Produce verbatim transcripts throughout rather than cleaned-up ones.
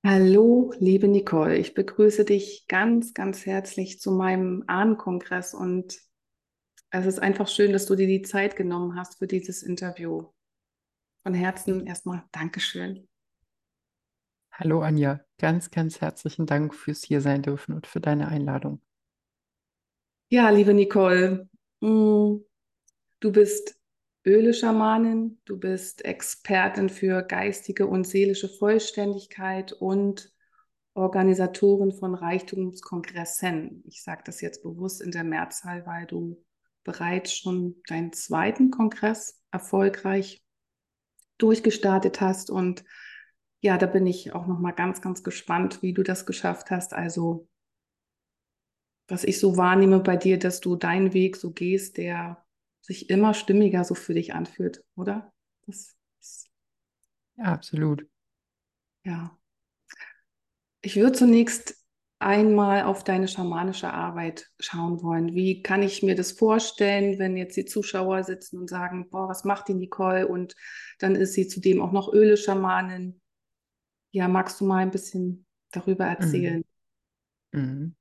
Hallo, liebe Nicole, ich begrüße dich ganz, ganz herzlich zu meinem Ahnenkongress und es ist einfach schön, dass du dir die Zeit genommen hast für dieses Interview. Von Herzen erstmal Dankeschön. Hallo Anja, ganz, ganz herzlichen Dank fürs hier sein dürfen und für deine Einladung. Ja, liebe Nicole, mm, du bist Öle-Schamanin, du bist Expertin für geistige und seelische Vollständigkeit und Organisatorin von Reichtumskongressen. Ich sage das jetzt bewusst in der Mehrzahl, weil du bereits schon deinen zweiten Kongress erfolgreich durchgestartet hast. Und ja, da bin ich auch noch mal ganz, ganz gespannt, wie du das geschafft hast. Also, was ich so wahrnehme bei dir, dass du deinen Weg so gehst, der sich immer stimmiger so für dich anfühlt, oder? Das ist, Ja, absolut. ja. Ich würde zunächst einmal auf deine schamanische Arbeit schauen wollen. Wie kann ich mir das vorstellen, wenn jetzt die Zuschauer sitzen und sagen, boah, was macht die Nicole? Und dann ist sie zudem auch noch Öle-Schamanin. Ja, magst du mal ein bisschen darüber Mhm. erzählen? Mhm.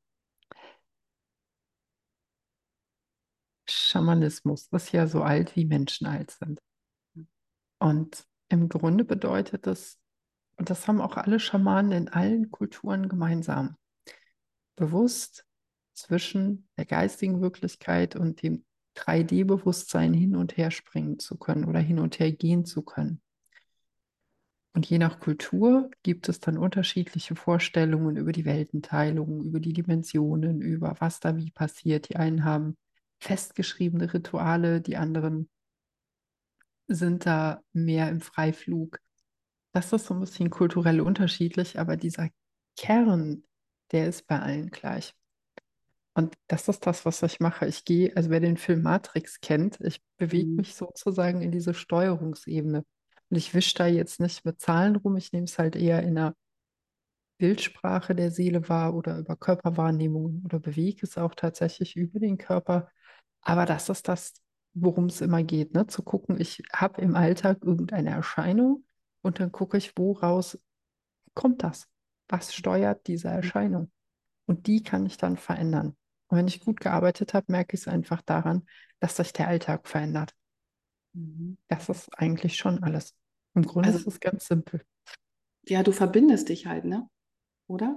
Schamanismus ist ja so alt, wie Menschen alt sind. Und im Grunde bedeutet das, und das haben auch alle Schamanen in allen Kulturen gemeinsam, bewusst zwischen der geistigen Wirklichkeit und dem drei D-Bewusstsein hin und her springen zu können oder hin und her gehen zu können. Und je nach Kultur gibt es dann unterschiedliche Vorstellungen über die Weltenteilung, über die Dimensionen, über was da wie passiert. Die einen haben festgeschriebene Rituale, die anderen sind da mehr im Freiflug. Das ist so ein bisschen kulturell unterschiedlich, aber dieser Kern, der ist bei allen gleich. Und das ist das, was ich mache. Ich gehe, also wer den Film Matrix kennt, ich bewege Mhm. mich sozusagen in diese Steuerungsebene. Und ich wische da jetzt nicht mit Zahlen rum, ich nehme es halt eher in einer Bildsprache der Seele wahr oder über Körperwahrnehmung oder bewege es auch tatsächlich über den Körper. Aber das ist das, worum es immer geht, ne? Zu gucken, ich habe im Alltag irgendeine Erscheinung und dann gucke ich, woraus kommt das? Was steuert diese Erscheinung? Und die kann ich dann verändern. Und wenn ich gut gearbeitet habe, merke ich es einfach daran, dass sich der Alltag verändert. Mhm. Das ist eigentlich schon alles. Im Grunde Also, ist es ganz simpel. ja, du verbindest dich halt, ne? Oder?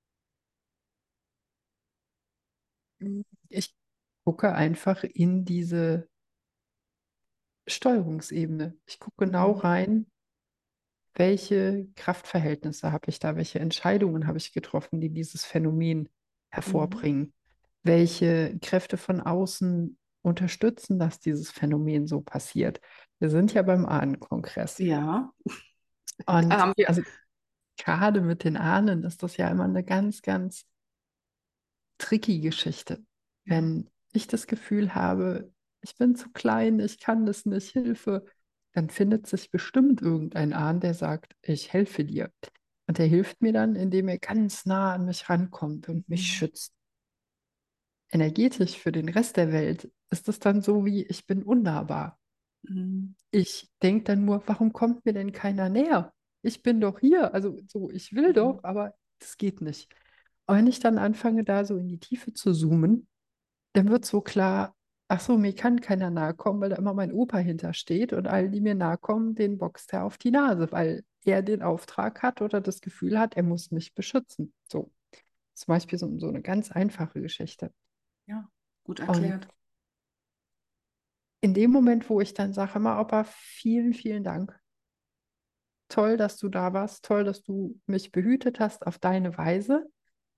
Ich gucke einfach in diese Steuerungsebene. Ich gucke genau Mhm. rein, welche Kraftverhältnisse habe ich da, welche Entscheidungen habe ich getroffen, die dieses Phänomen Mhm. hervorbringen, welche Kräfte von außen unterstützen, dass dieses Phänomen so passiert. Wir sind ja beim Ahnenkongress. Ja, da Und haben wir. also gerade mit den Ahnen ist das ja immer eine ganz, ganz tricky Geschichte. Ja. Wenn ich das Gefühl habe, ich bin zu klein, ich kann das nicht, Hilfe, dann findet sich bestimmt irgendein Ahn, der sagt, ich helfe dir. Und er hilft mir dann, indem er ganz nah an mich rankommt und mich Mhm. schützt. Energetisch für den Rest der Welt ist es dann so wie, ich bin unnahbar. Mhm. Ich denke dann nur, warum kommt mir denn keiner näher? Ich bin doch hier, also so, ich will Mhm. doch, aber das geht nicht. Und wenn ich dann anfange, da so in die Tiefe zu zoomen, dann wird so klar, ach so, mir kann keiner nahe kommen, weil da immer mein Opa hintersteht und alle, die mir nahe kommen, den boxt er auf die Nase, weil er den Auftrag hat oder das Gefühl hat, er muss mich beschützen. So, zum Beispiel so, so eine ganz einfache Geschichte. Ja, gut Und erklärt. in dem Moment, wo ich dann sage, immer, Opa, vielen, vielen Dank. Toll, dass du da warst, toll, dass du mich behütet hast auf deine Weise.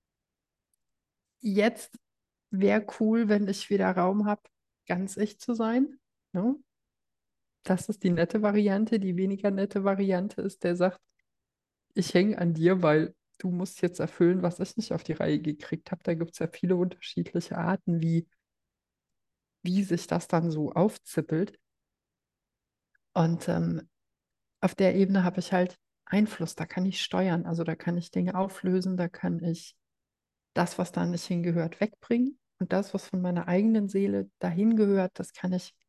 Jetzt wäre cool, wenn ich wieder Raum habe, ganz ich zu sein. Ne? Das ist die nette Variante. Die weniger nette Variante ist, der sagt, ich hänge an dir, weil du musst jetzt erfüllen, was ich nicht auf die Reihe gekriegt habe. Da gibt es ja viele unterschiedliche Arten, wie, wie sich das dann so aufzippelt. Und ähm, auf der Ebene habe ich halt Einfluss, da kann ich steuern. Also da kann ich Dinge auflösen, da kann ich das, was da nicht hingehört, wegbringen. Und das, was von meiner eigenen Seele dahin gehört, das kann ich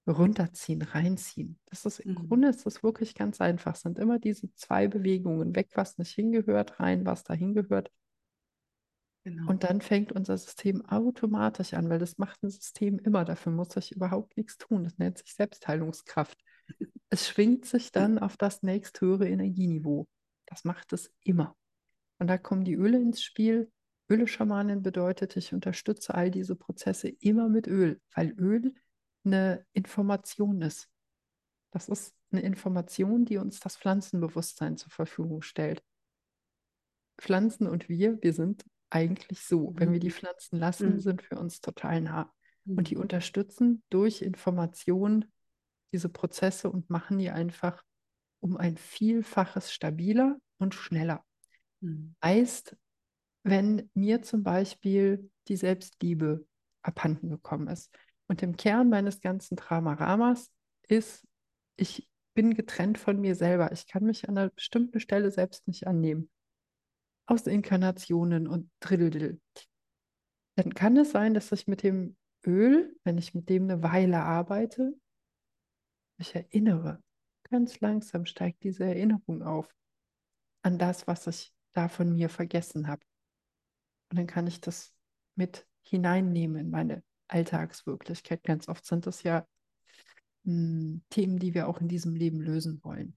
runterziehen, reinziehen. Das ist im Mhm. Grunde ist das wirklich ganz einfach. Es sind immer diese zwei Bewegungen, weg, was nicht hingehört, rein, was da hingehört. Genau. Und dann fängt unser System automatisch an, weil das macht ein System immer. Dafür muss ich überhaupt nichts tun. Das nennt sich Selbstheilungskraft. Es schwingt sich dann auf das nächsthöhere Energieniveau. Das macht es immer. Und da kommen die Öle ins Spiel. Öle-Schamanin bedeutet, ich unterstütze all diese Prozesse immer mit Öl, weil Öl eine Information ist. Das ist eine Information, die uns das Pflanzenbewusstsein zur Verfügung stellt. Pflanzen und wir, wir sind eigentlich so. Wenn wir die Mhm. Pflanzen lassen, Mhm. sind wir uns total nah. Und die Mhm. unterstützen durch Information diese Prozesse und machen die einfach um ein Vielfaches stabiler und schneller. Mhm. Heißt, wenn mir zum Beispiel die Selbstliebe abhanden gekommen ist und im Kern meines ganzen Dramaramas ist, ich bin getrennt von mir selber. Ich kann mich an einer bestimmten Stelle selbst nicht annehmen. Aus Inkarnationen und Driddel. Dann kann es sein, dass ich mit dem Öl, wenn ich mit dem eine Weile arbeite, mich erinnere. Ganz langsam steigt diese Erinnerung auf an das, was ich da von mir vergessen habe. Und dann kann ich das mit hineinnehmen in meine Alltagswirklichkeit. Ganz oft sind das ja mh, Themen, die wir auch in diesem Leben lösen wollen.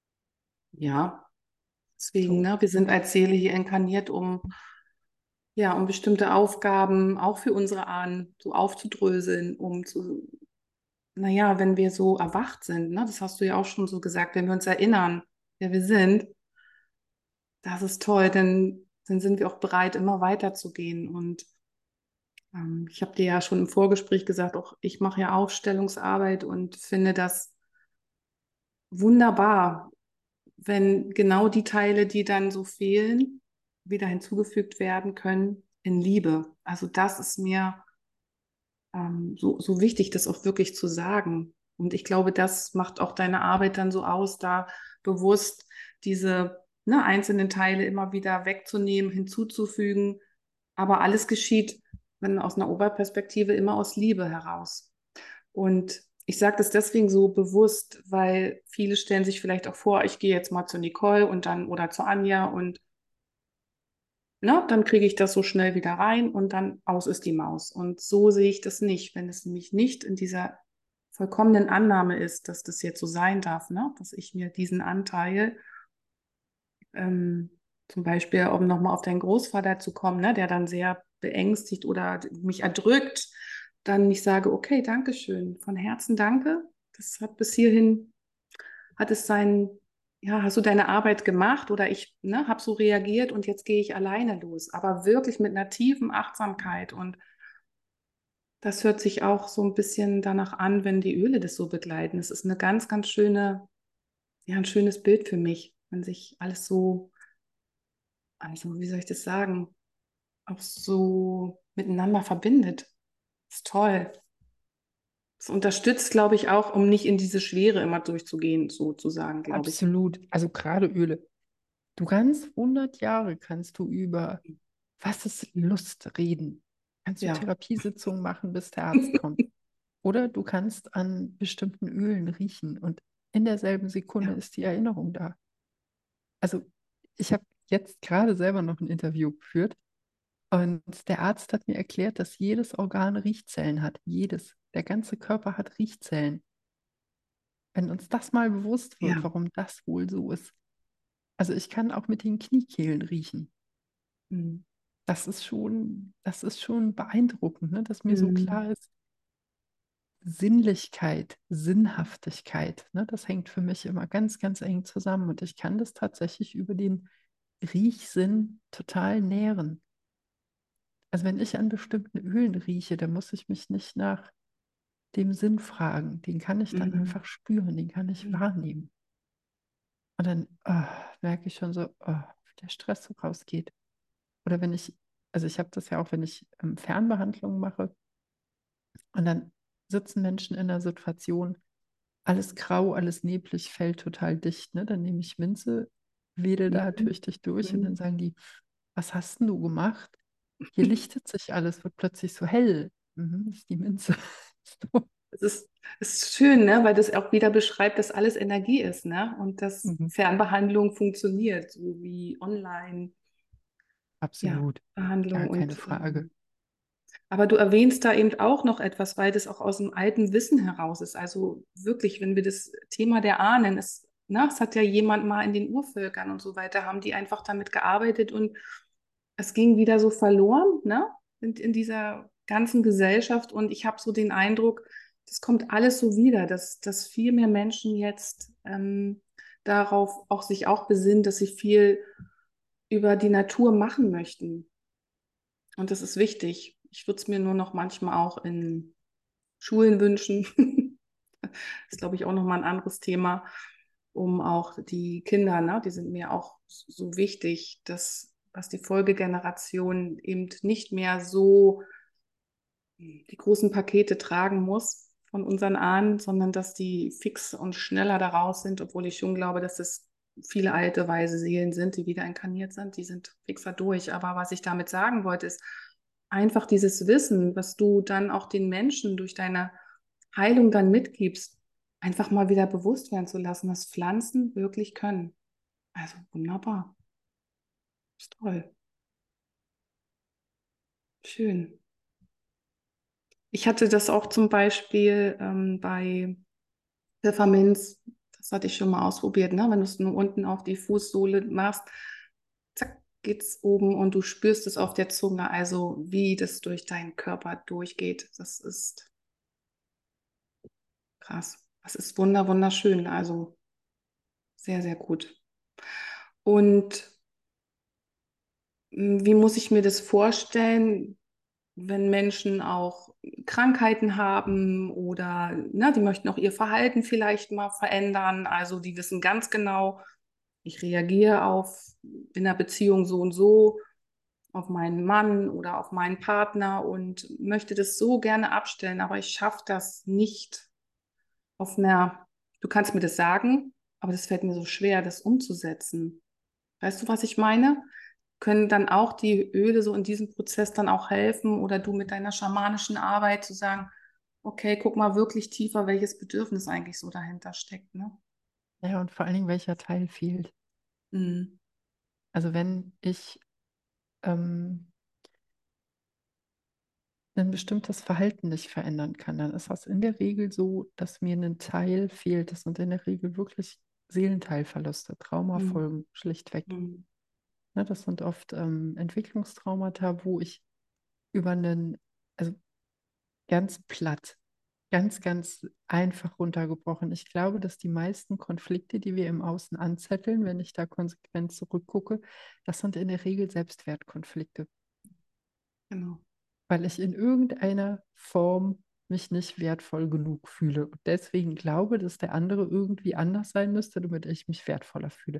Ja, deswegen, So, ne, wir sind als Seele hier inkarniert, um ja, um bestimmte Aufgaben auch für unsere Ahnen so aufzudröseln, um zu, naja, wenn wir so erwacht sind, ne, das hast du ja auch schon so gesagt, wenn wir uns erinnern, wer wir sind, das ist toll, denn dann sind wir auch bereit, immer weiterzugehen. Und ähm, ich habe dir ja schon im Vorgespräch gesagt, auch ich mache ja Aufstellungsarbeit und finde das wunderbar, wenn genau die Teile, die dann so fehlen, wieder hinzugefügt werden können in Liebe. Also das ist mir ähm, so, so wichtig, das auch wirklich zu sagen. Und ich glaube, das macht auch deine Arbeit dann so aus, da bewusst diese ne, einzelnen Teile immer wieder wegzunehmen, hinzuzufügen. Aber alles geschieht, wenn aus einer Oberperspektive, immer aus Liebe heraus. Und ich sage das deswegen so bewusst, weil viele stellen sich vielleicht auch vor, ich gehe jetzt mal zu Nicole und dann oder zu Anja und ne, dann kriege ich das so schnell wieder rein und dann aus ist die Maus. Und so sehe ich das nicht, wenn es nämlich nicht in dieser vollkommenen Annahme ist, dass das jetzt so sein darf, ne? Dass ich mir diesen Anteil, ähm, zum Beispiel, um nochmal auf deinen Großvater zu kommen, ne, der dann sehr beängstigt oder mich erdrückt, dann nicht sage, okay, danke schön, von Herzen danke. Das hat bis hierhin, hat es sein, ja, hast du deine Arbeit gemacht oder ich, ne, habe so reagiert und jetzt gehe ich alleine los. Aber wirklich mit einer tiefen Achtsamkeit und das hört sich auch so ein bisschen danach an, wenn die Öle das so begleiten. Es ist eine ganz, ganz schöne, ja, ein schönes Bild für mich, wenn sich alles so, also wie soll ich das sagen, auch so miteinander verbindet. Ist toll. Es unterstützt, glaube ich, auch, um nicht in diese Schwere immer durchzugehen, sozusagen, glaube ich. absolut. Also gerade Öle. Du kannst hundert Jahre kannst du über was ist Lust reden. Kannst du Ja. Therapiesitzungen machen, bis der Arzt kommt. Oder du kannst an bestimmten Ölen riechen und in derselben Sekunde Ja. ist die Erinnerung da. Also ich habe jetzt gerade selber noch ein Interview geführt und der Arzt hat mir erklärt, dass jedes Organ Riechzellen hat. Jedes. Der ganze Körper hat Riechzellen. Wenn uns das mal bewusst wird, Ja. warum das wohl so ist. Also ich kann auch mit den Kniekehlen riechen. Mhm. Das ist schon, das ist schon beeindruckend, ne? Dass mir so Mhm. klar ist, Sinnlichkeit, Sinnhaftigkeit, ne? Das hängt für mich immer ganz, ganz eng zusammen. Und ich kann das tatsächlich über den Riechsinn total nähren. Also wenn ich an bestimmten Ölen rieche, dann muss ich mich nicht nach dem Sinn fragen. Den kann ich dann Mhm. einfach spüren, den kann ich Mhm. wahrnehmen. Und dann ah, merke ich schon so, ah, wie der Stress so rausgeht. Oder wenn ich, also ich habe das ja auch, wenn ich ähm, Fernbehandlungen mache und dann sitzen Menschen in einer Situation, alles grau, alles neblig, fällt total dicht. Ne? Dann nehme ich Minze, wedel da Mhm. tüchtig durch und dann Mhm. sagen die, was hast denn du gemacht? Hier lichtet sich alles, wird plötzlich so hell. Mhm, das ist die Minze. So. Es ist Es ist schön, ne? Weil das auch wieder beschreibt, dass alles Energie ist, ne? Und dass Mhm. Fernbehandlung funktioniert, so wie online, ja, Absolut, Behandlung. gar keine Und Frage. ähm, aber du erwähnst da eben auch noch etwas, weil das auch aus dem alten Wissen heraus ist. Also wirklich, wenn wir das Thema der Ahnen, es, ne, es hat ja jemand mal in den Urvölkern und so weiter, haben die einfach damit gearbeitet und es ging wieder so verloren, ne, in, in dieser ganzen Gesellschaft. Und ich habe so den Eindruck, das kommt alles so wieder, dass, dass viel mehr Menschen jetzt ähm, darauf auch sich auch besinnen, dass sie viel über die Natur machen möchten. Und das ist wichtig. Ich würde es mir nur noch manchmal auch in Schulen wünschen. Das ist, glaube ich, auch nochmal ein anderes Thema, um auch die Kinder, ne, die sind mir auch so wichtig, dass, dass die Folgegeneration eben nicht mehr so die großen Pakete tragen muss von unseren Ahnen, sondern dass die fix und schneller daraus sind, obwohl ich schon glaube, dass es viele alte, weise Seelen sind, die wieder inkarniert sind, die sind fixer durch. Aber was ich damit sagen wollte, ist einfach dieses Wissen, was du dann auch den Menschen durch deine Heilung dann mitgibst, einfach mal wieder bewusst werden zu lassen, was Pflanzen wirklich können. Also wunderbar, ist toll, schön. Ich hatte das auch zum Beispiel ähm, bei Pfefferminz, das hatte ich schon mal ausprobiert, ne? Wenn du es nur unten auf die Fußsohle machst, zack, geht's oben und du spürst es auf der Zunge, also wie das durch deinen Körper durchgeht. Das ist krass. Das ist wunder, wunderschön, also sehr, sehr gut. Und mh, wie muss ich mir das vorstellen, wenn Menschen auch Krankheiten haben oder ne, die möchten auch ihr Verhalten vielleicht mal verändern. Also die wissen ganz genau, ich reagiere auf in einer Beziehung so und so, auf meinen Mann oder auf meinen Partner und möchte das so gerne abstellen, aber ich schaffe das nicht auf einer, du kannst mir das sagen, aber das fällt mir so schwer, das umzusetzen. Weißt du, was ich meine? Können dann auch die Öle so in diesem Prozess dann auch helfen oder du mit deiner schamanischen Arbeit zu sagen, okay, guck mal wirklich tiefer, welches Bedürfnis eigentlich so dahinter steckt, ne? Ja, und vor allen Dingen, welcher Teil fehlt. Mhm. Also wenn ich ähm, ein bestimmtes Verhalten nicht verändern kann, dann ist das in der Regel so, dass mir ein Teil fehlt. Das sind in der Regel wirklich Seelenteilverluste, Mhm. Traumafolgen, schlichtweg. Mhm. Ne, das sind oft ähm, Entwicklungstraumata, wo ich über einen, also ganz platt, ganz, ganz einfach runtergebrochen. Ich glaube, dass die meisten Konflikte, die wir im Außen anzetteln, wenn ich da konsequent zurückgucke, das sind in der Regel Selbstwertkonflikte, Genau. weil ich in irgendeiner Form mich nicht wertvoll genug fühle und deswegen glaube, dass der andere irgendwie anders sein müsste, damit ich mich wertvoller fühle.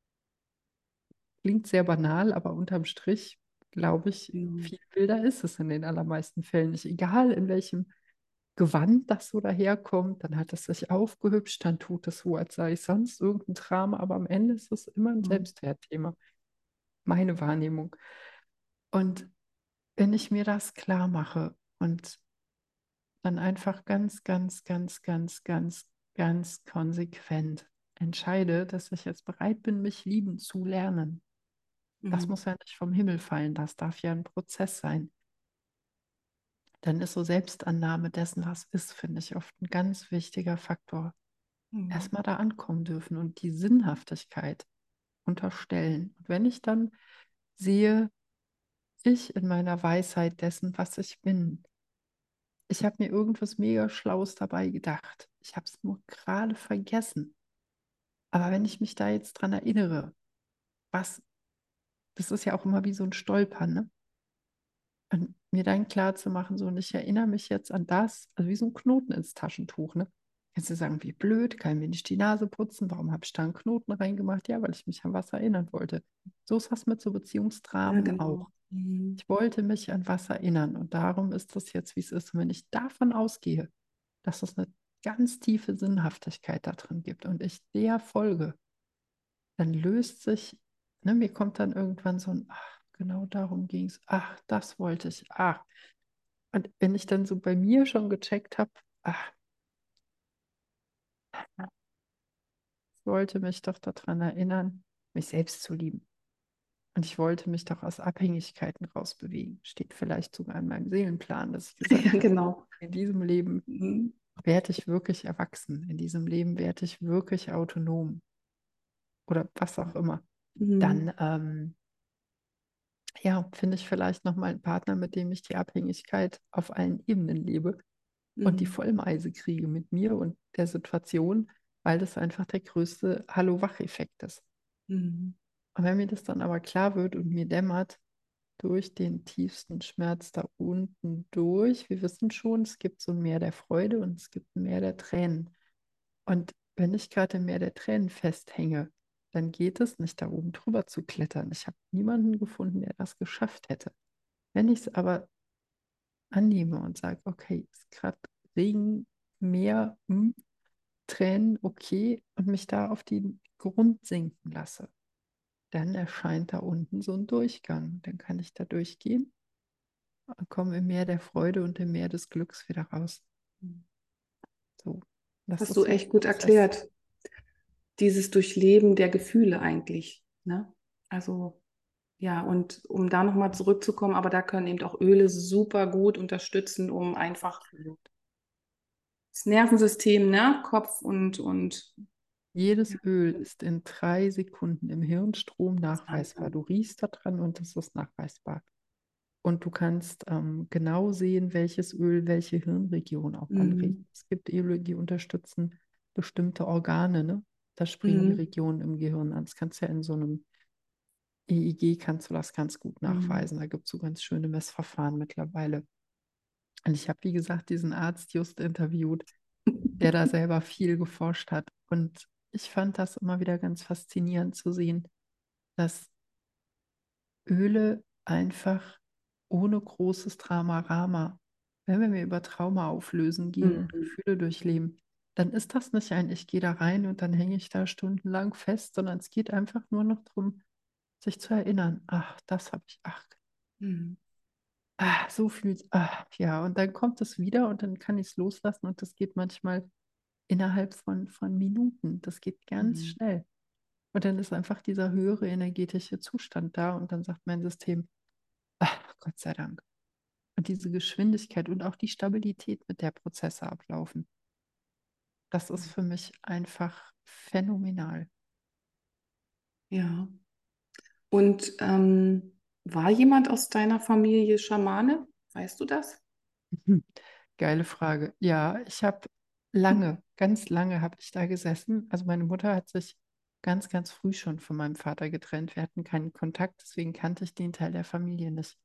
Klingt sehr banal, aber unterm Strich glaube ich, Genau. viel wilder ist es in den allermeisten Fällen nicht. Egal in welchem Gewand das so daherkommt, dann hat es sich aufgehübscht, dann tut es so, als sei es sonst irgendein Drama, aber am Ende ist es immer ein Mhm. Selbstwertthema, meine Wahrnehmung. Und wenn ich mir das klar mache und dann einfach ganz, ganz, ganz, ganz, ganz, ganz konsequent entscheide, dass ich jetzt bereit bin, mich lieben zu lernen. Das Mhm. muss ja nicht vom Himmel fallen, das darf ja ein Prozess sein. Dann ist so Selbstannahme dessen, was ist, finde ich oft ein ganz wichtiger Faktor. Mhm. Erstmal da ankommen dürfen und die Sinnhaftigkeit unterstellen. Und wenn ich dann sehe, ich in meiner Weisheit dessen, was ich bin, ich habe mir irgendwas mega Schlaues dabei gedacht. Ich habe es nur gerade vergessen. Aber wenn ich mich da jetzt dran erinnere, was, das ist ja auch immer wie so ein Stolpern, ne? Und mir dann klar zu machen, so, und ich erinnere mich jetzt an das, also wie so ein Knoten ins Taschentuch, ne? Kannst du sagen, wie blöd, kann mir nicht die Nase putzen, warum habe ich da einen Knoten reingemacht? Ja, weil ich mich an was erinnern wollte. So ist das mit so Ja, Beziehungsdramen genau. auch. Mhm. Ich wollte mich an was erinnern und darum ist das jetzt, wie es ist. Und wenn ich davon ausgehe, dass es eine ganz tiefe Sinnhaftigkeit da drin gibt und ich der folge, dann löst sich, ne, mir kommt dann irgendwann so ein, ach, genau darum ging es, ach, das wollte ich, ach. Und wenn ich dann so bei mir schon gecheckt habe, ach, wollte mich doch daran erinnern, mich selbst zu lieben. Und ich wollte mich doch aus Abhängigkeiten rausbewegen. Steht vielleicht sogar in meinem Seelenplan, dass ich gesagt Ja, habe, genau. in diesem Leben Mhm. werde ich wirklich erwachsen. In diesem Leben werde ich wirklich autonom oder was auch immer. Mhm. Dann, ähm, ja, finde ich vielleicht nochmal einen Partner, mit dem ich die Abhängigkeit auf allen Ebenen lebe und die Mhm. Vollmeise kriege mit mir und der Situation, weil das einfach der größte Hallo-Wach-Effekt ist. Mhm. Und wenn mir das dann aber klar wird und mir dämmert, durch den tiefsten Schmerz da unten durch, wir wissen schon, es gibt so ein Meer der Freude und es gibt ein Meer der Tränen. Und wenn ich gerade im Meer der Tränen festhänge, dann geht es nicht, da oben drüber zu klettern. Ich habe niemanden gefunden, der das geschafft hätte. Wenn ich es aber annehme und sage, okay, ist gerade Regen, Meer, hm, Tränen, okay, und mich da auf den Grund sinken lasse, dann erscheint da unten so ein Durchgang. Dann kann ich da durchgehen und komme im Meer der Freude und im Meer des Glücks wieder raus. So, das Hast ist du so ein echt gut Prozess. erklärt. Dieses Durchleben der Gefühle eigentlich. Ne? Also ja, und um da nochmal zurückzukommen, aber da können eben auch Öle super gut unterstützen, um einfach Absolut. das Nervensystem, ne, Kopf und, und Jedes ja, Öl ist in drei Sekunden im Hirnstrom das nachweisbar. Wahnsinn. Du riechst da dran und es ist nachweisbar. Und du kannst ähm, genau sehen, welches Öl welche Hirnregion auch anregt. Mhm. Es gibt Öle, die unterstützen bestimmte Organe, ne? Da springen die Mhm. Regionen im Gehirn an. Das kannst du ja in so einem E E G kannst du das ganz gut Mhm. nachweisen. Da gibt es so ganz schöne Messverfahren mittlerweile. Und ich habe, wie gesagt, diesen Arzt just interviewt, der da selber viel geforscht hat. Und ich fand das immer wieder ganz faszinierend zu sehen, dass Öle einfach ohne großes Drama-Rama, wenn wir über Trauma auflösen gehen und Mhm. Gefühle durchleben, dann ist das nicht ein, ich gehe da rein und dann hänge ich da stundenlang fest, sondern es geht einfach nur noch darum, sich zu erinnern, ach, das habe ich, ach, Mhm. ah, so viel, ah, ja, und dann kommt es wieder und dann kann ich es loslassen und das geht manchmal innerhalb von, von Minuten. Das geht ganz Mhm. schnell. Und dann ist einfach dieser höhere energetische Zustand da und dann sagt mein System, ach, Gott sei Dank. Und diese Geschwindigkeit und auch die Stabilität, mit der Prozesse ablaufen, das ist für mich einfach phänomenal. Ja. Und ähm, war jemand aus deiner Familie Schamane? Weißt du das? Mhm. Geile Frage. Ja, ich habe lange, ganz lange habe ich da gesessen. Also meine Mutter hat sich ganz, ganz früh schon von meinem Vater getrennt. Wir hatten keinen Kontakt, deswegen kannte ich den Teil der Familie nicht.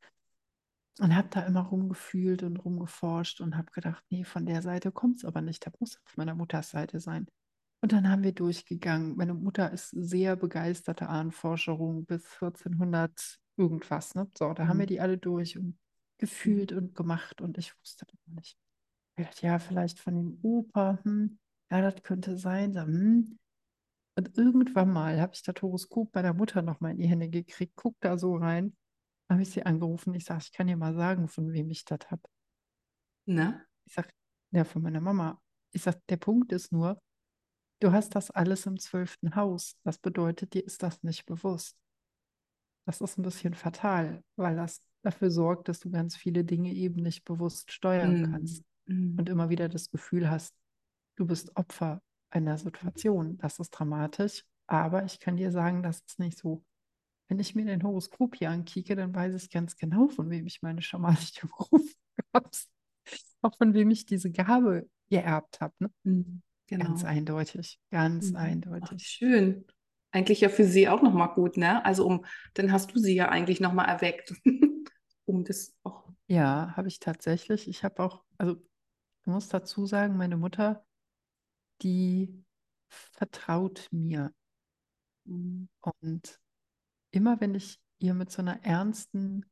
Und habe da immer rumgefühlt und rumgeforscht und habe gedacht, nee, von der Seite kommt es aber nicht. Da muss auf meiner Mutters Seite sein. Und dann haben wir durchgegangen. Meine Mutter ist sehr begeisterte Ahnenforscherin bis vierzehnhundert irgendwas. Ne? So, da haben wir Mhm. die alle durch und Mhm. gefühlt und gemacht und ich wusste das noch nicht. Ich dachte, ja, vielleicht von dem Opa, hm, ja, das könnte sein. So, hm. Und irgendwann mal habe ich das Horoskop bei der Mutter noch mal in die Hände gekriegt, guck da so rein, habe ich sie angerufen. Ich sage, ich kann dir mal sagen, von wem ich das habe. Na? Ich sage, ja, von meiner Mama. Ich sage, der Punkt ist nur, du hast das alles im zwölften Haus. Das bedeutet, dir ist das nicht bewusst. Das ist ein bisschen fatal, weil das dafür sorgt, dass du ganz viele Dinge eben nicht bewusst steuern Mhm. kannst und Mhm. immer wieder das Gefühl hast, du bist Opfer einer Situation. Das ist dramatisch, aber ich kann dir sagen, das ist nicht so. Wenn ich mir dein Horoskop hier ankicke, dann weiß ich ganz genau, von wem ich meine schamanische Berufung habe. Auch von wem ich diese Gabe geerbt habe. Ne? Mhm. Ganz Genau. eindeutig, ganz Mhm. Ach, wie eindeutig. schön. Eigentlich ja für sie auch nochmal gut, ne? Also um, dann hast du sie ja eigentlich nochmal erweckt, um das auch. Ja, habe ich tatsächlich. Ich habe auch, also ich muss dazu sagen, meine Mutter, die vertraut mir. Mhm. Und immer wenn ich ihr mit so einer ernsten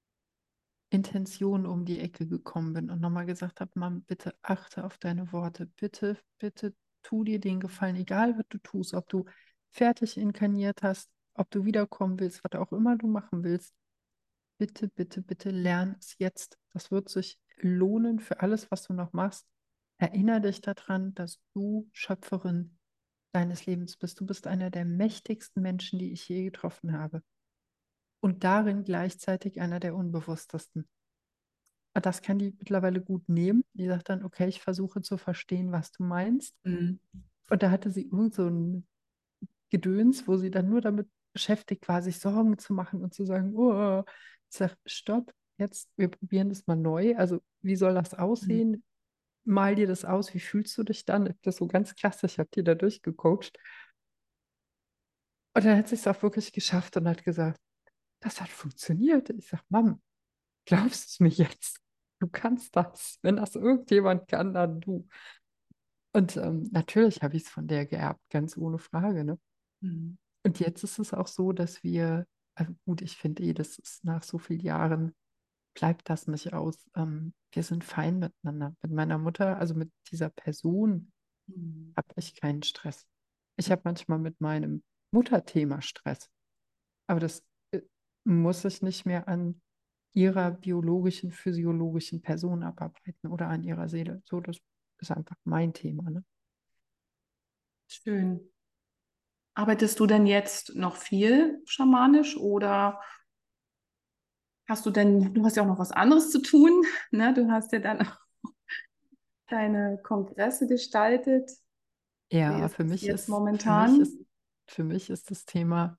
Intention um die Ecke gekommen bin und nochmal gesagt habe, Mom, bitte achte auf deine Worte, bitte, bitte tu dir den Gefallen, egal was du tust, ob du fertig inkarniert hast, ob du wiederkommen willst, was auch immer du machen willst, bitte, bitte, bitte lern es jetzt. Das wird sich lohnen für alles, was du noch machst. Erinnere dich daran, dass du Schöpferin deines Lebens bist. Du bist einer der mächtigsten Menschen, die ich je getroffen habe. Und darin gleichzeitig einer der unbewusstesten. Und das kann die mittlerweile gut nehmen. Die sagt dann, okay, ich versuche zu verstehen, was du meinst. Mhm. Und da hatte sie irgend so ein Gedöns, wo sie dann nur damit beschäftigt war, sich Sorgen zu machen und zu sagen, oh, ich sage, stopp, jetzt, wir probieren das mal neu. Also, wie soll das Mhm. aussehen? Mal dir das aus, wie fühlst du dich dann? Das ist so ganz klasse, ich habe die da durchgecoacht. Und dann hat sie es auch wirklich geschafft und hat gesagt, das hat funktioniert. Ich sage, Mom, glaubst du es mir jetzt? Du kannst das. Wenn das irgendjemand kann, dann du. Und ähm, natürlich habe ich es von der geerbt, ganz ohne Frage, ne? Mhm. Und jetzt ist es auch so, dass wir, also gut, ich finde eh, das ist nach so vielen Jahren, bleibt das nicht aus. Ähm, wir sind fein miteinander. Mit meiner Mutter, also mit dieser Person, Mhm. habe ich keinen Stress. Ich habe manchmal mit meinem Mutterthema Stress, aber das äh, muss ich nicht mehr an ihrer biologischen, physiologischen Person abarbeiten oder an ihrer Seele. So, das ist einfach mein Thema, ne? Schön. Arbeitest du denn jetzt noch viel schamanisch oder hast du denn, du hast ja auch noch was anderes zu tun, ne? Du hast ja dann auch deine Kongresse gestaltet. Wie Ja, ist für es mich jetzt ist, für mich ist, momentan? für mich ist das Thema,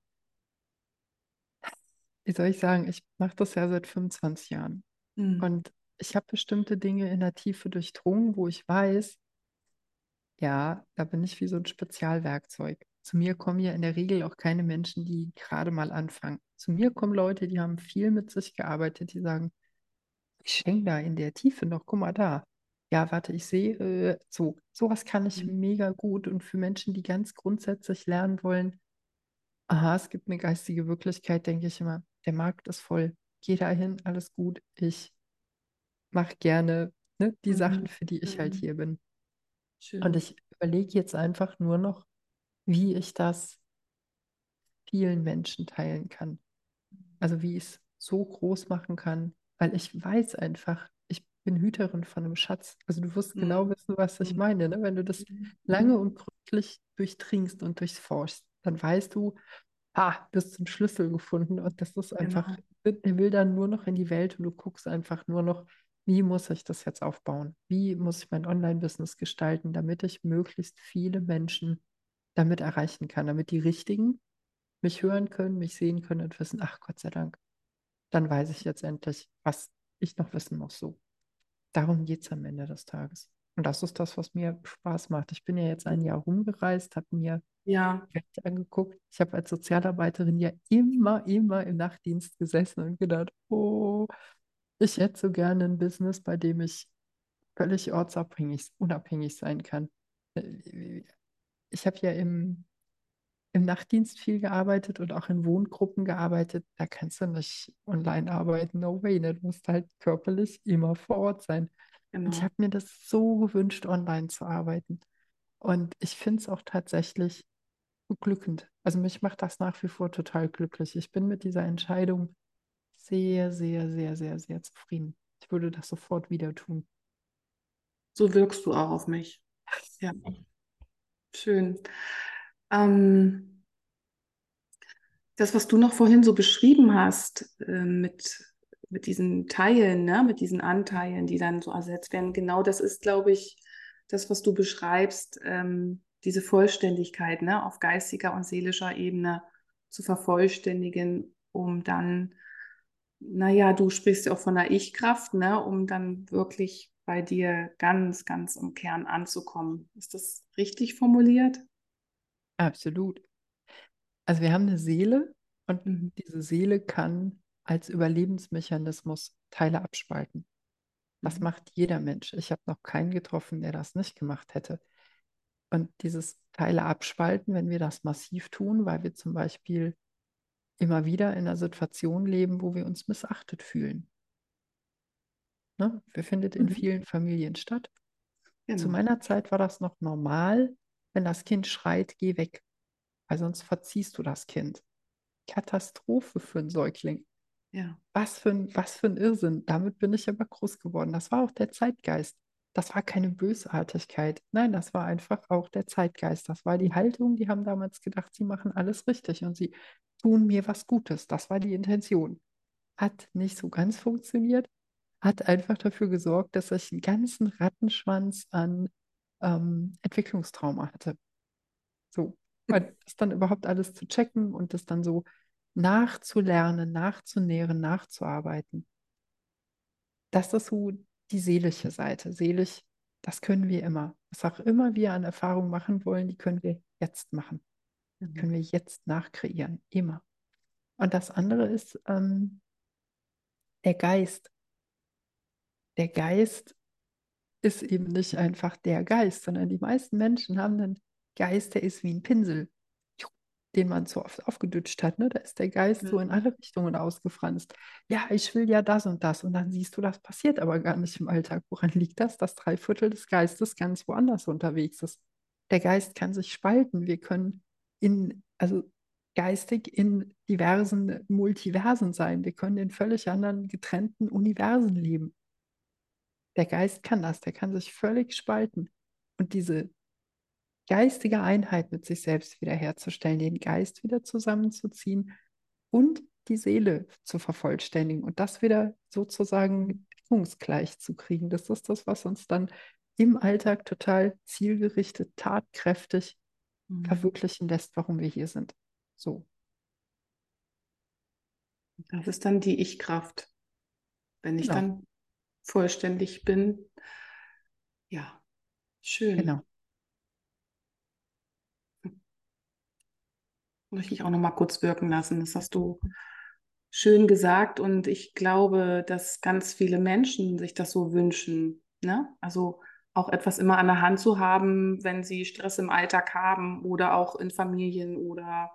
wie soll ich sagen, ich mache das ja seit fünfundzwanzig Jahren. Hm. Und ich habe bestimmte Dinge in der Tiefe durchdrungen, wo ich weiß, ja, da bin ich wie so ein Spezialwerkzeug. Zu mir kommen ja in der Regel auch keine Menschen, die gerade mal anfangen. Zu mir kommen Leute, die haben viel mit sich gearbeitet, die sagen, ich schenke da in der Tiefe noch, guck mal da. Ja, warte, ich sehe, äh, so, sowas kann ich Hm. mega gut. Und für Menschen, die ganz grundsätzlich lernen wollen, aha, es gibt eine geistige Wirklichkeit, denke ich immer, der Markt ist voll. Geh dahin, alles gut. Ich mache gerne, ne, die Sachen, Mhm. für die ich halt Mhm. hier bin. Und Schön. ich überlege jetzt einfach nur noch, wie ich das vielen Menschen teilen kann. Also wie ich es so groß machen kann, weil ich weiß einfach, ich bin Hüterin von einem Schatz. Also du wirst genau Mhm. wissen, was ich Mhm. meine, ne? Wenn du das Mhm. lange Mhm. und gründlich durchdringst und durchforschst, dann weißt du, ah, du hast den Schlüssel gefunden und das ist einfach, Genau. der will dann nur noch in die Welt und du guckst einfach nur noch, wie muss ich das jetzt aufbauen? Wie muss ich mein Online-Business gestalten, damit ich möglichst viele Menschen damit erreichen kann, damit die richtigen mich hören können, mich sehen können und wissen, ach Gott sei Dank, dann weiß ich jetzt endlich, was ich noch wissen muss. So, darum geht es am Ende des Tages. Und das ist das, was mir Spaß macht. Ich bin ja jetzt ein Jahr rumgereist, habe mir Ja, Recht angeguckt. Ich habe als Sozialarbeiterin ja immer, immer im Nachtdienst gesessen und gedacht, oh, ich hätte so gerne ein Business, bei dem ich völlig ortsabhängig, unabhängig sein kann. Äh, Ich habe ja im im Nachtdienst viel gearbeitet und auch in Wohngruppen gearbeitet. Da kannst du nicht online arbeiten, no way. Ne? Du musst halt körperlich immer vor Ort sein. Und ich genau. habe mir das so gewünscht, online zu arbeiten. Und ich finde es auch tatsächlich beglückend. Also mich macht das nach wie vor total glücklich. Ich bin mit dieser Entscheidung sehr, sehr, sehr, sehr, sehr zufrieden. Ich würde das sofort wieder tun. So wirkst du auch auf mich. Ja, schön. Ähm, Das, was du noch vorhin so beschrieben hast, äh, mit, mit diesen Teilen, ne, mit diesen Anteilen, die dann so ersetzt werden, genau das ist, glaube ich, das, was du beschreibst, ähm, diese Vollständigkeit, ne, auf geistiger und seelischer Ebene zu vervollständigen, um dann, naja, du sprichst ja auch von der Ich-Kraft, ne, um dann wirklich bei dir ganz, ganz im Kern anzukommen. Ist das richtig formuliert? Absolut. Also wir haben eine Seele und Mhm. diese Seele kann als Überlebensmechanismus Teile abspalten. Das Mhm. macht jeder Mensch. Ich habe noch keinen getroffen, der das nicht gemacht hätte. Und dieses Teile abspalten, wenn wir das massiv tun, weil wir zum Beispiel immer wieder in einer Situation leben, wo wir uns missachtet fühlen. Ne? Das findet in Mhm. vielen Familien statt. Zu Genau. meiner Zeit war das noch normal, wenn das Kind schreit, geh weg, weil sonst verziehst du das Kind. Katastrophe für einen Säugling. Ja. Was für ein, was für ein Irrsinn. Damit bin ich aber groß geworden. Das war auch der Zeitgeist. Das war keine Bösartigkeit. Nein, das war einfach auch der Zeitgeist. Das war die Haltung. Die haben damals gedacht, sie machen alles richtig und sie tun mir was Gutes. Das war die Intention. Hat nicht so ganz funktioniert, hat einfach dafür gesorgt, dass ich einen ganzen Rattenschwanz an ähm, Entwicklungstrauma hatte. So. Und das dann überhaupt alles zu checken und das dann so nachzulernen, nachzunähren, nachzuarbeiten. Das ist so die seelische Seite. Seelisch, das können wir immer. Was auch immer wir an Erfahrung machen wollen, die können wir jetzt machen. Mhm. Können wir jetzt nachkreieren. Immer. Und das andere ist ähm, der Geist. Der Geist ist eben nicht einfach der Geist, sondern die meisten Menschen haben einen Geist, der ist wie ein Pinsel, den man zu oft aufgedutscht hat. Ne? Da ist der Geist so in Mhm. alle Richtungen ausgefranst. Ja, ich will ja das und das. Und dann siehst du, das passiert aber gar nicht im Alltag. Woran liegt das? Dass drei Viertel des Geistes ganz woanders unterwegs ist. Der Geist kann sich spalten. Wir können in, also geistig in diversen Multiversen sein. Wir können in völlig anderen getrennten Universen leben. Der Geist kann das, der kann sich völlig spalten. Und diese geistige Einheit mit sich selbst wiederherzustellen, den Geist wieder zusammenzuziehen und die Seele zu vervollständigen und das wieder sozusagen deckungsgleich zu kriegen. Das ist das, was uns dann im Alltag total zielgerichtet, tatkräftig Mhm. verwirklichen lässt, warum wir hier sind. So, Das ist dann die Ich-Kraft, wenn ich genau, dann vollständig bin. Ja, schön. genau. Möchte ich auch noch mal kurz wirken lassen. Das hast du schön gesagt und ich glaube, dass ganz viele Menschen sich das so wünschen, ne? Also auch etwas immer an der Hand zu haben, wenn sie Stress im Alltag haben oder auch in Familien oder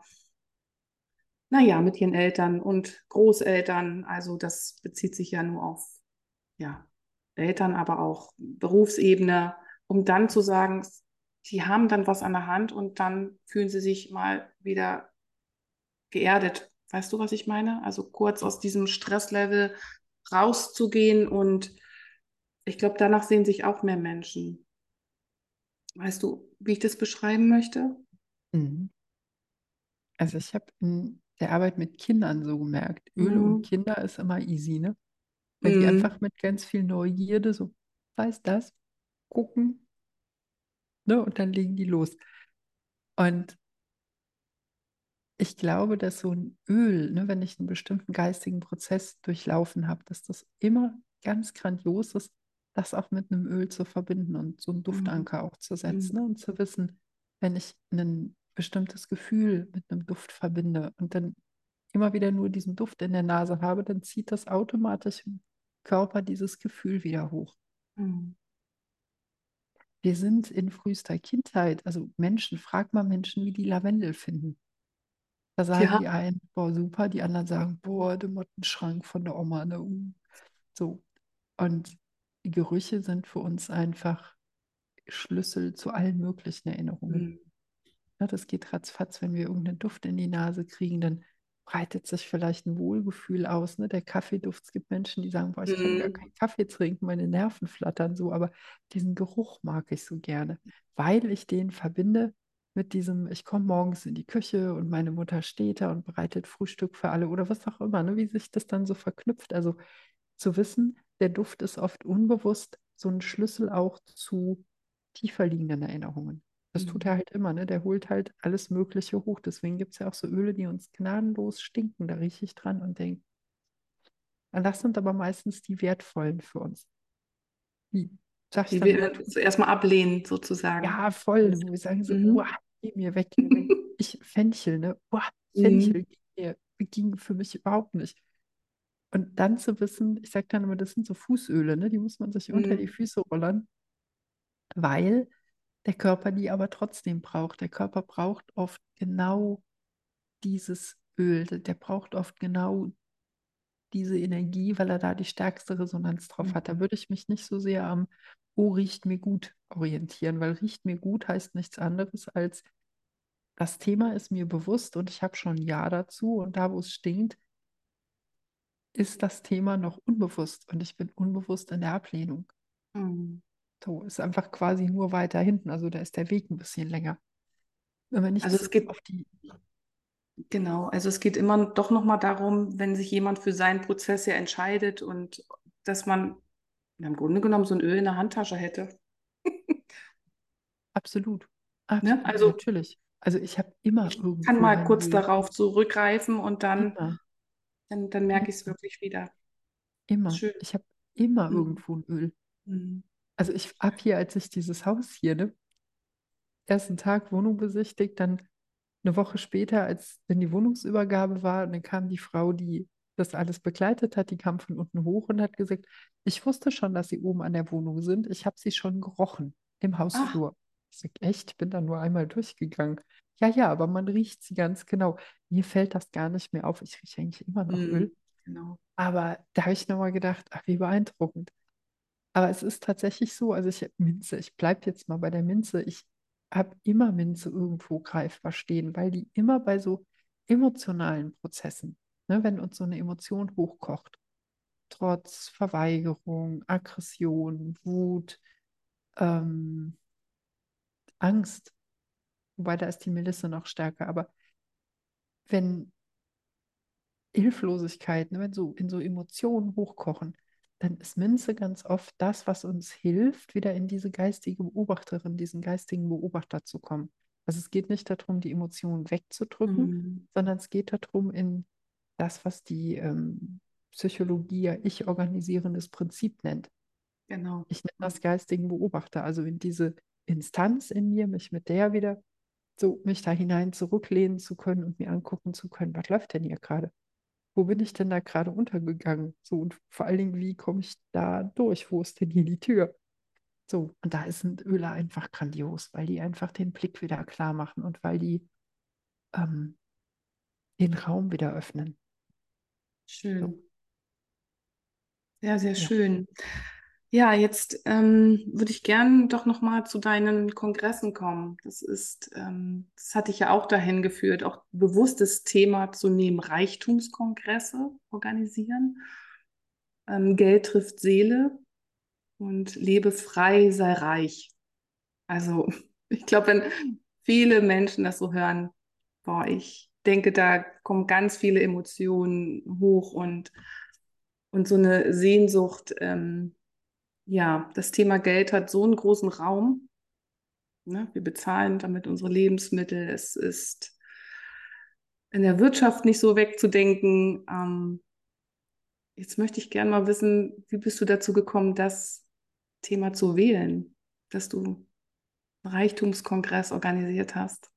naja, mit ihren Eltern und Großeltern. Also das bezieht sich ja nur auf ja, Eltern, aber auch Berufsebene, um dann zu sagen, die haben dann was an der Hand und dann fühlen sie sich mal wieder geerdet. Weißt du, was ich meine? Also kurz aus diesem Stresslevel rauszugehen und ich glaube, danach sehen sich auch mehr Menschen. Weißt du, wie ich das beschreiben möchte? Mhm. Also ich habe in der Arbeit mit Kindern so gemerkt, Öle und Mhm. Kinder ist immer easy, ne? Weil die Mhm. einfach mit ganz viel Neugierde so, weiß das, gucken, ne? Und dann legen die los. Und ich glaube, dass so ein Öl, ne, wenn ich einen bestimmten geistigen Prozess durchlaufen habe, dass das immer ganz grandios ist, das auch mit einem Öl zu verbinden und so einen Mhm. Duftanker auch zu setzen, Mhm. ne? Und zu wissen, wenn ich ein bestimmtes Gefühl mit einem Duft verbinde und dann immer wieder nur diesen Duft in der Nase habe, dann zieht das automatisch im Körper dieses Gefühl wieder hoch. Mhm. Wir sind in frühester Kindheit, also Menschen, frag mal Menschen, wie die Lavendel finden. Da sagen Ja. die einen, boah, super, die anderen sagen, boah, der Mottenschrank von der Oma, ne? uh. So. Und die Gerüche sind für uns einfach Schlüssel zu allen möglichen Erinnerungen. Mhm. Ja, das geht ratzfatz, wenn wir irgendeinen Duft in die Nase kriegen, dann breitet sich vielleicht ein Wohlgefühl aus. Ne? Der Kaffeeduft, es gibt Menschen, die sagen, boah, ich kann gar Mhm. keinen Kaffee trinken, meine Nerven flattern so, aber diesen Geruch mag ich so gerne, weil ich den verbinde mit diesem, ich komme morgens in die Küche und meine Mutter steht da und bereitet Frühstück für alle oder was auch immer, ne? Wie sich das dann so verknüpft. Also zu wissen, der Duft ist oft unbewusst so ein Schlüssel auch zu tiefer liegenden Erinnerungen. Das tut er Mhm. halt immer, ne? Der holt halt alles Mögliche hoch. Deswegen gibt es ja auch so Öle, die uns gnadenlos stinken. Da rieche ich dran und denke, das sind aber meistens die wertvollen für uns. Die sag ich Die dann wir immer, dann zuerst mal ablehnen, sozusagen. ja, voll, wo wir sagen so, uah, Mhm. geh mir weg. Ich, Fenchel, ne? Uah, Fenchel Mhm. ging, mir, ging für mich überhaupt nicht. Und dann zu wissen, ich sage dann immer, das sind so Fußöle, ne? Die muss man sich unter die Mhm. Füße rollern, weil der Körper die aber trotzdem braucht. Der Körper braucht oft genau dieses Öl, der der braucht oft genau diese Energie, weil er da die stärkste Resonanz drauf hat. Da Mhm. würde ich mich nicht so sehr am Oh, riecht mir gut orientieren, weil riecht mir gut heißt nichts anderes als das Thema ist mir bewusst und ich habe schon ein Ja dazu und da, wo es stinkt, ist das Thema noch unbewusst und ich bin unbewusst in der Ablehnung. Mhm. So, ist einfach quasi nur weiter hinten. Also da ist der Weg ein bisschen länger. Wenn man Also nichts es geht, auf die, genau, also es geht immer doch nochmal darum, wenn sich jemand für seinen Prozess ja entscheidet und dass man ja, im Grunde genommen so ein Öl in der Handtasche hätte. absolut, Ne? absolut, Also natürlich. Also ich habe immer ich kann irgendwo mal mein kurz Öl. darauf zurückgreifen und dann, Immer, dann, dann merke ich es immer, wirklich wieder. immer. Schön. Ich habe immer Mhm. irgendwo ein Öl. Mhm. Also ich habe hier, als ich dieses Haus hier, ne, ersten Tag Wohnung besichtigt, dann eine Woche später, als dann die Wohnungsübergabe war, und dann kam die Frau, die das alles begleitet hat, die kam von unten hoch und hat gesagt, ich wusste schon, dass Sie oben an der Wohnung sind. Ich habe Sie schon gerochen im Ach, Hausflur. Ich sage, echt? Ich bin da nur einmal durchgegangen. Ja, ja, aber man riecht sie ganz genau. Mir fällt das gar nicht mehr auf. Ich rieche eigentlich immer noch Öl. mhm. Genau. Aber da habe ich nochmal gedacht, ach, wie beeindruckend. Aber es ist tatsächlich so, also ich habe Minze, ich bleibe jetzt mal bei der Minze. Ich habe immer Minze irgendwo greifbar stehen, weil die immer bei so emotionalen Prozessen, ne, wenn uns so eine Emotion hochkocht, Trotz, Verweigerung, Aggression, Wut, ähm, Angst, wobei da ist die Melisse noch stärker, aber wenn Hilflosigkeit, ne, wenn so in so Emotionen hochkochen, dann ist Minze ganz oft das, was uns hilft, wieder in diese geistige Beobachterin, diesen geistigen Beobachter zu kommen. Also es geht nicht darum, die Emotionen wegzudrücken, Mhm. sondern es geht darum, in das, was die ähm, Psychologie ja ich-organisierendes Prinzip nennt. Genau. Ich nenne Mhm. das geistigen Beobachter, also in diese Instanz in mir, mich mit der wieder so, mich da hinein zurücklehnen zu können und mir angucken zu können, was läuft denn hier gerade? Wo bin ich denn da gerade untergegangen? So, und vor allen Dingen, wie komme ich da durch? Wo ist denn hier die Tür? So, und da sind Öle einfach grandios, weil die einfach den Blick wieder klar machen und weil die ähm, den Raum wieder öffnen. So, Schön. Sehr, sehr ja. schön. Ja, jetzt ähm, würde ich gern doch noch mal zu deinen Kongressen kommen. Das ist, ähm, das hatte ich ja auch dahin geführt, auch bewusstes Thema zu nehmen, Reichtumskongresse organisieren. Ähm, Geld trifft Seele und lebe frei, sei reich. Also ich glaube, wenn viele Menschen das so hören, boah, ich denke, da kommen ganz viele Emotionen hoch und, und so eine Sehnsucht. Ähm, ja, das Thema Geld hat so einen großen Raum. Ne? Wir bezahlen damit unsere Lebensmittel. Es ist in der Wirtschaft nicht so wegzudenken. Ähm, jetzt möchte ich gerne mal wissen, wie bist du dazu gekommen, das Thema zu wählen, dass du einen Reichtumskongress organisiert hast?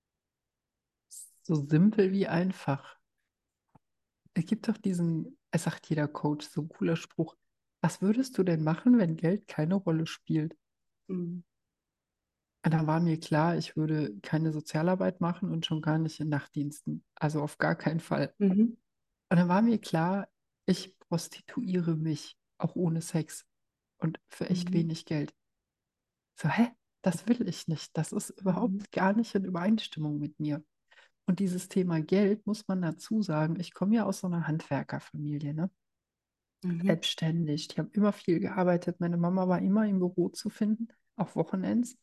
So simpel wie einfach. Es gibt doch diesen, es sagt jeder Coach, so ein cooler Spruch. Was würdest du denn machen, wenn Geld keine Rolle spielt? Mhm. Und da war mir klar, ich würde keine Sozialarbeit machen und schon gar nicht in Nachtdiensten. Also auf gar keinen Fall. Mhm. Und dann war mir klar, ich prostituiere mich, auch ohne Sex und für echt Mhm. wenig Geld. So, hä? Das will ich nicht. Das ist Mhm. überhaupt gar nicht in Übereinstimmung mit mir. Und dieses Thema Geld, muss man dazu sagen, ich komme ja aus so einer Handwerkerfamilie, ne? Mhm. Selbstständig. Die haben immer viel gearbeitet. Meine Mama war immer im Büro zu finden, auch Wochenends.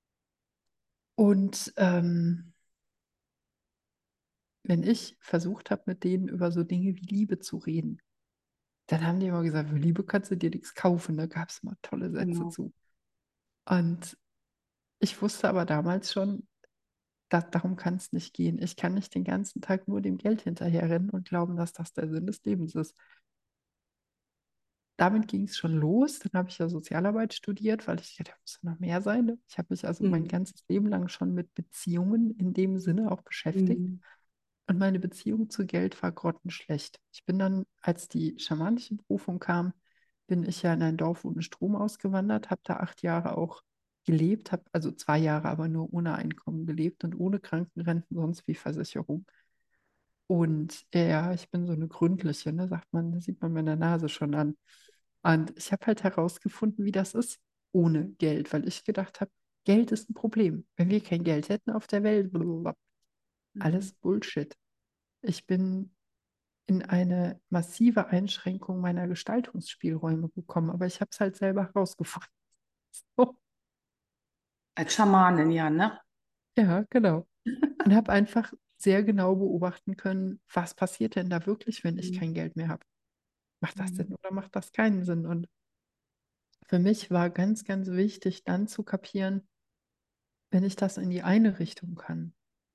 Und ähm, wenn ich versucht habe, mit denen über so Dinge wie Liebe zu reden, dann haben die immer gesagt, für Liebe kannst du dir nichts kaufen. Da gab es mal tolle Sätze Genau. zu. Und ich wusste aber damals schon, da, darum kann es nicht gehen. Ich kann nicht den ganzen Tag nur dem Geld hinterherrennen und glauben, dass das der Sinn des Lebens ist. Damit ging es schon los. Dann habe ich ja Sozialarbeit studiert, weil ich dachte, da muss ja noch mehr sein. Ne? Ich habe mich also mein Mhm. ganzes Leben lang schon mit Beziehungen in dem Sinne auch beschäftigt. Mhm. Und meine Beziehung zu Geld war grottenschlecht. Ich bin dann, als die schamanische Berufung kam, bin ich ja in ein Dorf ohne Strom ausgewandert, habe da acht Jahre auch gelebt, habe also zwei Jahre aber nur ohne Einkommen gelebt und ohne Krankenrenten, sonst wie Versicherung. Und ja, ich bin so eine gründliche, ne, sagt man, das sieht man meiner Nase schon an. Und ich habe halt herausgefunden, wie das ist ohne Geld, weil ich gedacht habe, Geld ist ein Problem. Wenn wir kein Geld hätten auf der Welt, blablabla. Mhm. Alles Bullshit. Ich bin in eine massive Einschränkung meiner Gestaltungsspielräume gekommen, aber ich habe es halt selber herausgefunden. So, Als Schamanin, ja, ne? ja, genau. Und habe einfach sehr genau beobachten können, was passiert denn da wirklich, wenn ich Mhm. kein Geld mehr habe. Macht das Mhm. Sinn oder macht das keinen Sinn? Und für mich war ganz, ganz wichtig, dann zu kapieren, wenn ich das in die eine Richtung kann,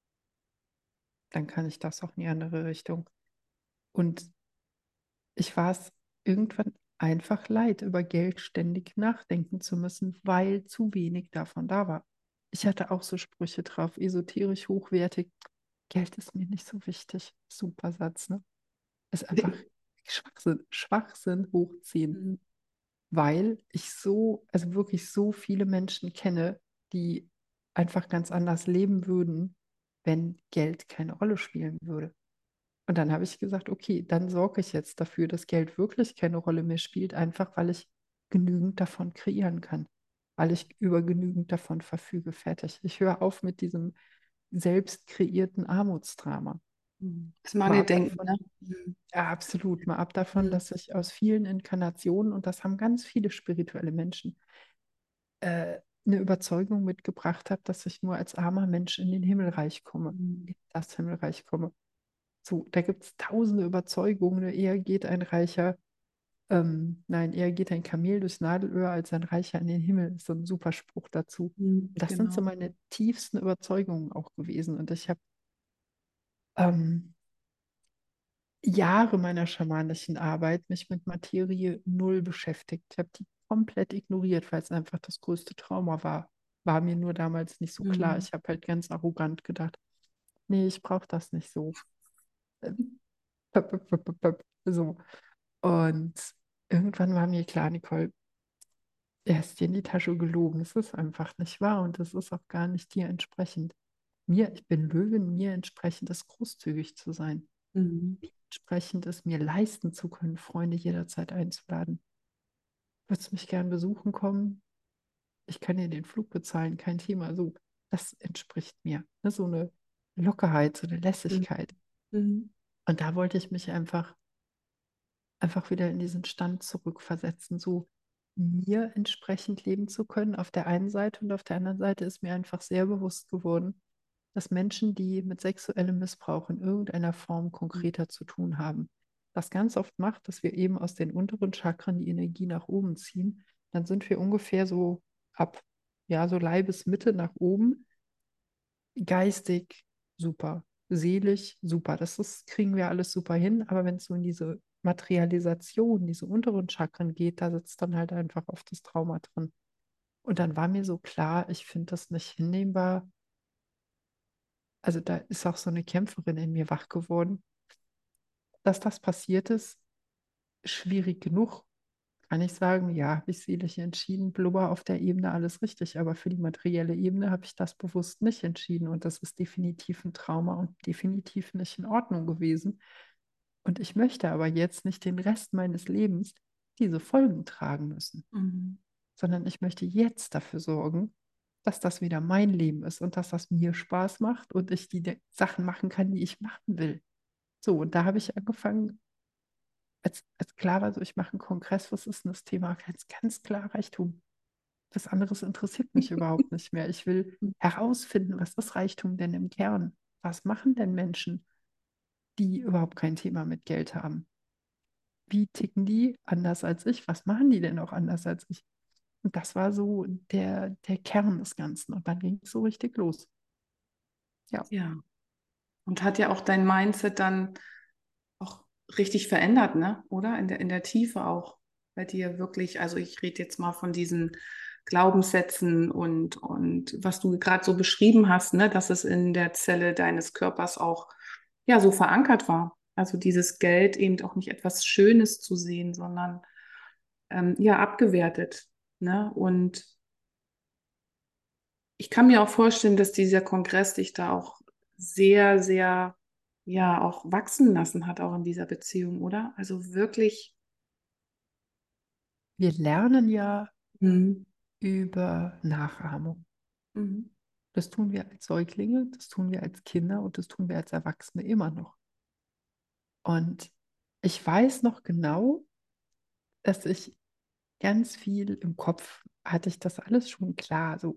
dann kann ich das auch in die andere Richtung. Und ich war es irgendwann einfach leid, über Geld ständig nachdenken zu müssen, weil zu wenig davon da war. Ich hatte auch so Sprüche drauf, esoterisch hochwertig. Geld ist mir nicht so wichtig. Super Satz, ne? Ist einfach Schwachsinn, Schwachsinn hochziehen, Mhm. weil ich so, also wirklich so viele Menschen kenne, die einfach ganz anders leben würden, wenn Geld keine Rolle spielen würde. Und dann habe ich gesagt, okay, dann sorge ich jetzt dafür, dass Geld wirklich keine Rolle mehr spielt, einfach weil ich genügend davon kreieren kann, weil ich über genügend davon verfüge. Fertig. Ich höre auf mit diesem selbst kreierten Armutsdrama. Mhm. Das Mal ab Mangeldenken, davon, ne? Mhm. ja, absolut, mal ab davon, Mhm. dass ich aus vielen Inkarnationen, und das haben ganz viele spirituelle Menschen, äh, eine Überzeugung mitgebracht habe, dass ich nur als armer Mensch in den Himmelreich komme, Mhm. in das Himmelreich komme. So, da gibt es tausende Überzeugungen. Eher geht ein Reicher, ähm, nein, eher geht ein Kamel durchs Nadelöhr als ein Reicher in den Himmel. Ist so ein super Spruch dazu. Mhm. Und das sind so Genau. meine tiefsten Überzeugungen auch gewesen. Und ich habe ähm, Jahre meiner schamanischen Arbeit mich mit Materie null beschäftigt. Ich habe die komplett ignoriert, weil es einfach das größte Trauma war. War mir nur damals nicht so klar. Mhm. Ich habe halt ganz arrogant gedacht, nee, ich brauche das nicht so. Äh, pöp, pöp, pöp, pöp, pöp. So. Und irgendwann war mir klar, Nicole, er ist dir in die Tasche gelogen. Es ist einfach nicht wahr und es ist auch gar nicht dir entsprechend. Mir, ich bin Löwin, mir entsprechend ist großzügig zu sein. Mhm. Entsprechend ist mir leisten zu können, Freunde jederzeit einzuladen. Würdest du mich gern besuchen kommen? Ich kann dir den Flug bezahlen, kein Thema. So, das entspricht mir. Ne? So eine Lockerheit, so eine Mhm. Lässigkeit. Mhm. Und da wollte ich mich einfach einfach wieder in diesen Stand zurückversetzen, so mir entsprechend leben zu können auf der einen Seite, und auf der anderen Seite ist mir einfach sehr bewusst geworden, dass Menschen, die mit sexuellem Missbrauch in irgendeiner Form konkreter zu tun haben, das ganz oft macht, dass wir eben aus den unteren Chakren die Energie nach oben ziehen. Dann sind wir ungefähr so ab, ja, so Leibesmitte nach oben. Geistig super, seelisch super. Das ist, kriegen wir alles super hin. Aber wenn es so in diese Materialisation, diese unteren Chakren geht, da sitzt dann halt einfach oft das Trauma drin. Und dann war mir so klar, ich finde das nicht hinnehmbar. Also da ist auch so eine Kämpferin in mir wach geworden. Dass das passiert ist, schwierig genug. Kann ich sagen, ja, habe ich seelisch entschieden, blubber auf der Ebene alles richtig, aber für die materielle Ebene habe ich das bewusst nicht entschieden, und das ist definitiv ein Trauma und definitiv nicht in Ordnung gewesen. Und ich möchte aber jetzt nicht den Rest meines Lebens diese Folgen tragen müssen, Mhm. sondern ich möchte jetzt dafür sorgen, dass das wieder mein Leben ist und dass das mir Spaß macht und ich die de- Sachen machen kann, die ich machen will. So, und da habe ich angefangen, als, als klar war, so, ich mache einen Kongress, was ist denn das Thema? Ganz, ganz klar Reichtum. Das anderes interessiert mich überhaupt nicht mehr. Ich will herausfinden, was ist Reichtum denn im Kern? Was machen denn Menschen, die überhaupt kein Thema mit Geld haben? Wie ticken die anders als ich? Was machen die denn auch anders als ich? Und das war so der, der Kern des Ganzen. Und dann ging es so richtig los. Ja, Ja. Und hat ja auch dein Mindset dann auch richtig verändert, ne? Oder? In der, in der Tiefe auch. Bei dir wirklich, also ich rede jetzt mal von diesen Glaubenssätzen und, und was du gerade so beschrieben hast, ne? Dass es in der Zelle deines Körpers auch ja so verankert war. Also dieses Geld eben auch nicht etwas Schönes zu sehen, sondern ähm, ja abgewertet. Ne? Und ich kann mir auch vorstellen, dass dieser Kongress dich da auch sehr, sehr, ja, auch wachsen lassen hat, auch in dieser Beziehung, oder? Also wirklich, wir lernen ja mhm. über Nachahmung. Mhm. Das tun wir als Säuglinge, das tun wir als Kinder und das tun wir als Erwachsene immer noch. Und ich weiß noch genau, dass ich ganz viel im Kopf hatte ich das alles schon klar. So.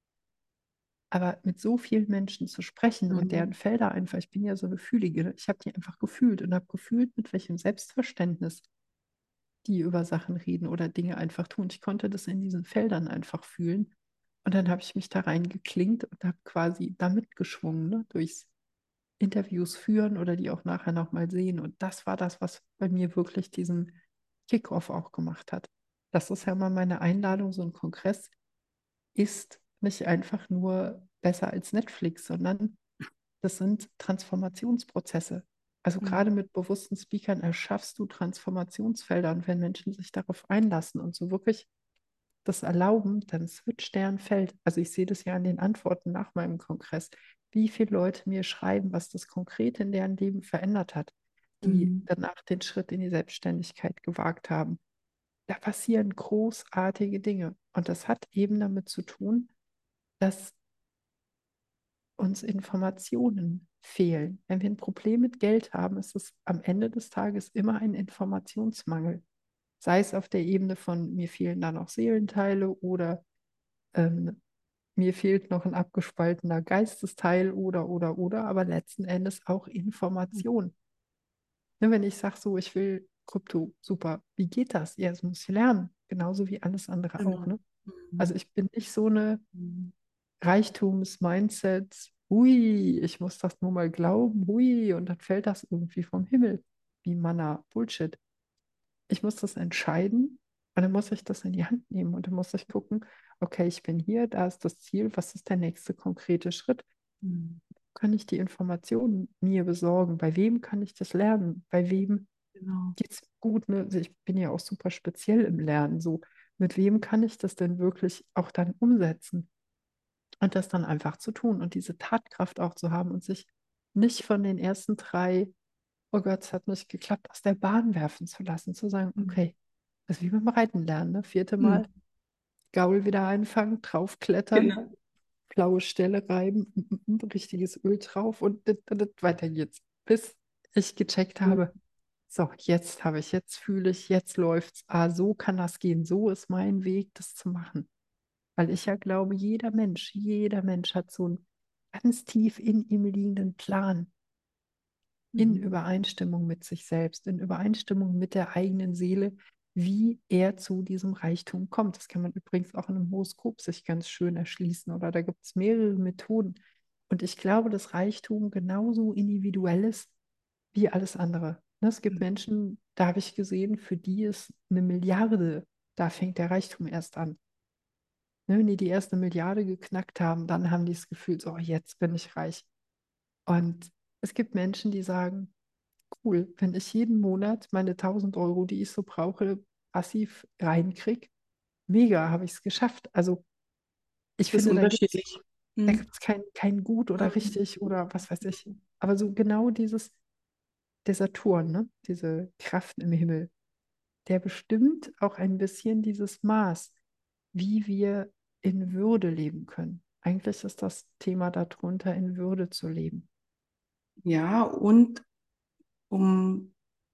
Aber mit so vielen Menschen zu sprechen und deren Mhm. Felder einfach, ich bin ja so eine Fühlige, ich habe die einfach gefühlt und habe gefühlt, mit welchem Selbstverständnis die über Sachen reden oder Dinge einfach tun. Ich konnte das in diesen Feldern einfach fühlen. Und dann habe ich mich da reingeklinkt und habe quasi da mitgeschwungen, ne, durchs Interviews führen oder die auch nachher nochmal sehen. Und das war das, was bei mir wirklich diesen Kickoff auch gemacht hat. Das ist ja mal meine Einladung, so ein Kongress ist nicht einfach nur besser als Netflix, sondern das sind Transformationsprozesse. Also Mhm. gerade mit bewussten Speakern erschaffst du Transformationsfelder und wenn Menschen sich darauf einlassen und so wirklich das erlauben, dann switcht deren Feld. Also ich sehe das ja an den Antworten nach meinem Kongress, wie viele Leute mir schreiben, was das konkret in deren Leben verändert hat, die Mhm. danach den Schritt in die Selbstständigkeit gewagt haben. Da passieren großartige Dinge. Und das hat eben damit zu tun, dass uns Informationen fehlen. Wenn wir ein Problem mit Geld haben, ist es am Ende des Tages immer ein Informationsmangel. Sei es auf der Ebene von mir fehlen da noch Seelenteile oder ähm, mir fehlt noch ein abgespaltener Geistesteil oder, oder, oder, aber letzten Endes auch Information. Ne, wenn ich sage so, ich will Krypto, super, wie geht das? Ja, das muss ich lernen, genauso wie alles andere auch. Genau. Ne? Also Mhm. ich bin nicht so eine Mhm. Reichtums-Mindset, hui, ich muss das nur mal glauben, hui, und dann fällt das irgendwie vom Himmel, wie Manna, Bullshit. Ich muss das entscheiden und dann muss ich das in die Hand nehmen und dann muss ich gucken, okay, ich bin hier, da ist das Ziel, was ist der nächste konkrete Schritt? Mhm. Kann ich die Informationen mir besorgen? Bei wem kann ich das lernen? Bei wem Genau. geht es gut? Ne? Also ich bin ja auch super speziell im Lernen. So, mit wem kann ich das denn wirklich auch dann umsetzen? Und das dann einfach zu tun und diese Tatkraft auch zu haben und sich nicht von den ersten drei, oh Gott, es hat nicht geklappt, aus der Bahn werfen zu lassen, zu sagen, Mhm. okay, das ist wie beim Reiten lernen, ne? Vierte Mal, Mhm. Gaul wieder einfangen, draufklettern, Genau. blaue Stelle reiben, mm, mm, mm, richtiges Öl drauf und dit, dit, dit, weiter geht's. Bis ich gecheckt habe, Mhm. so, jetzt habe ich, jetzt fühle ich, jetzt läuft's. Ah, so kann das gehen. So ist mein Weg, das zu machen. Weil ich ja glaube, jeder Mensch, jeder Mensch hat so einen ganz tief in ihm liegenden Plan in Mhm. Übereinstimmung mit sich selbst, in Übereinstimmung mit der eigenen Seele, wie er zu diesem Reichtum kommt. Das kann man übrigens auch in einem Horoskop sich ganz schön erschließen oder da gibt es mehrere Methoden. Und ich glaube, dass Reichtum genauso individuell ist wie alles andere. Ne, es gibt Mhm. Menschen, da habe ich gesehen, für die ist eine Milliarde, da fängt der Reichtum erst an. Ne, wenn die die erste Milliarde geknackt haben, dann haben die das Gefühl, so, jetzt bin ich reich. Und es gibt Menschen, die sagen, cool, wenn ich jeden Monat meine tausend Euro, die ich so brauche, passiv reinkriege, mega, habe ich es geschafft. Also ich Das ist finde, da gibt es unterschiedlich. da Mhm. gibt's kein, kein Gut oder richtig oder was weiß ich. Aber so genau dieses, der Saturn, ne? Diese Kraft im Himmel, der bestimmt auch ein bisschen dieses Maß, wie wir in Würde leben können. Eigentlich ist das Thema darunter, in Würde zu leben. Ja, und um,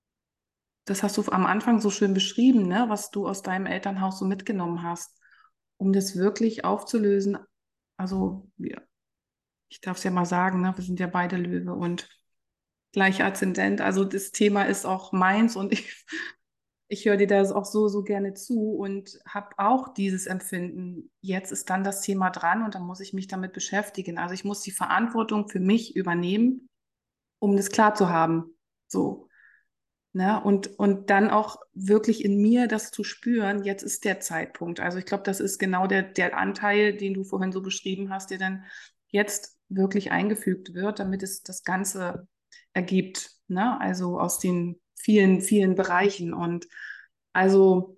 das hast du am Anfang so schön beschrieben, ne, was du aus deinem Elternhaus so mitgenommen hast, um das wirklich aufzulösen. Also, ja, ich darf es ja mal sagen, ne, wir sind ja beide Löwe und gleicher Aszendent. Also das Thema ist auch meins und ich, ich höre dir das auch so, so gerne zu und habe auch dieses Empfinden. Jetzt ist dann das Thema dran und dann muss ich mich damit beschäftigen. Also ich muss die Verantwortung für mich übernehmen, um das klar zu haben. So. Ne? Und, und dann auch wirklich in mir das zu spüren, jetzt ist der Zeitpunkt. Also ich glaube, das ist genau der, der Anteil, den du vorhin so beschrieben hast, der dann jetzt wirklich eingefügt wird, damit es das Ganze ergibt. Ne? Also aus den vielen, vielen Bereichen. Und also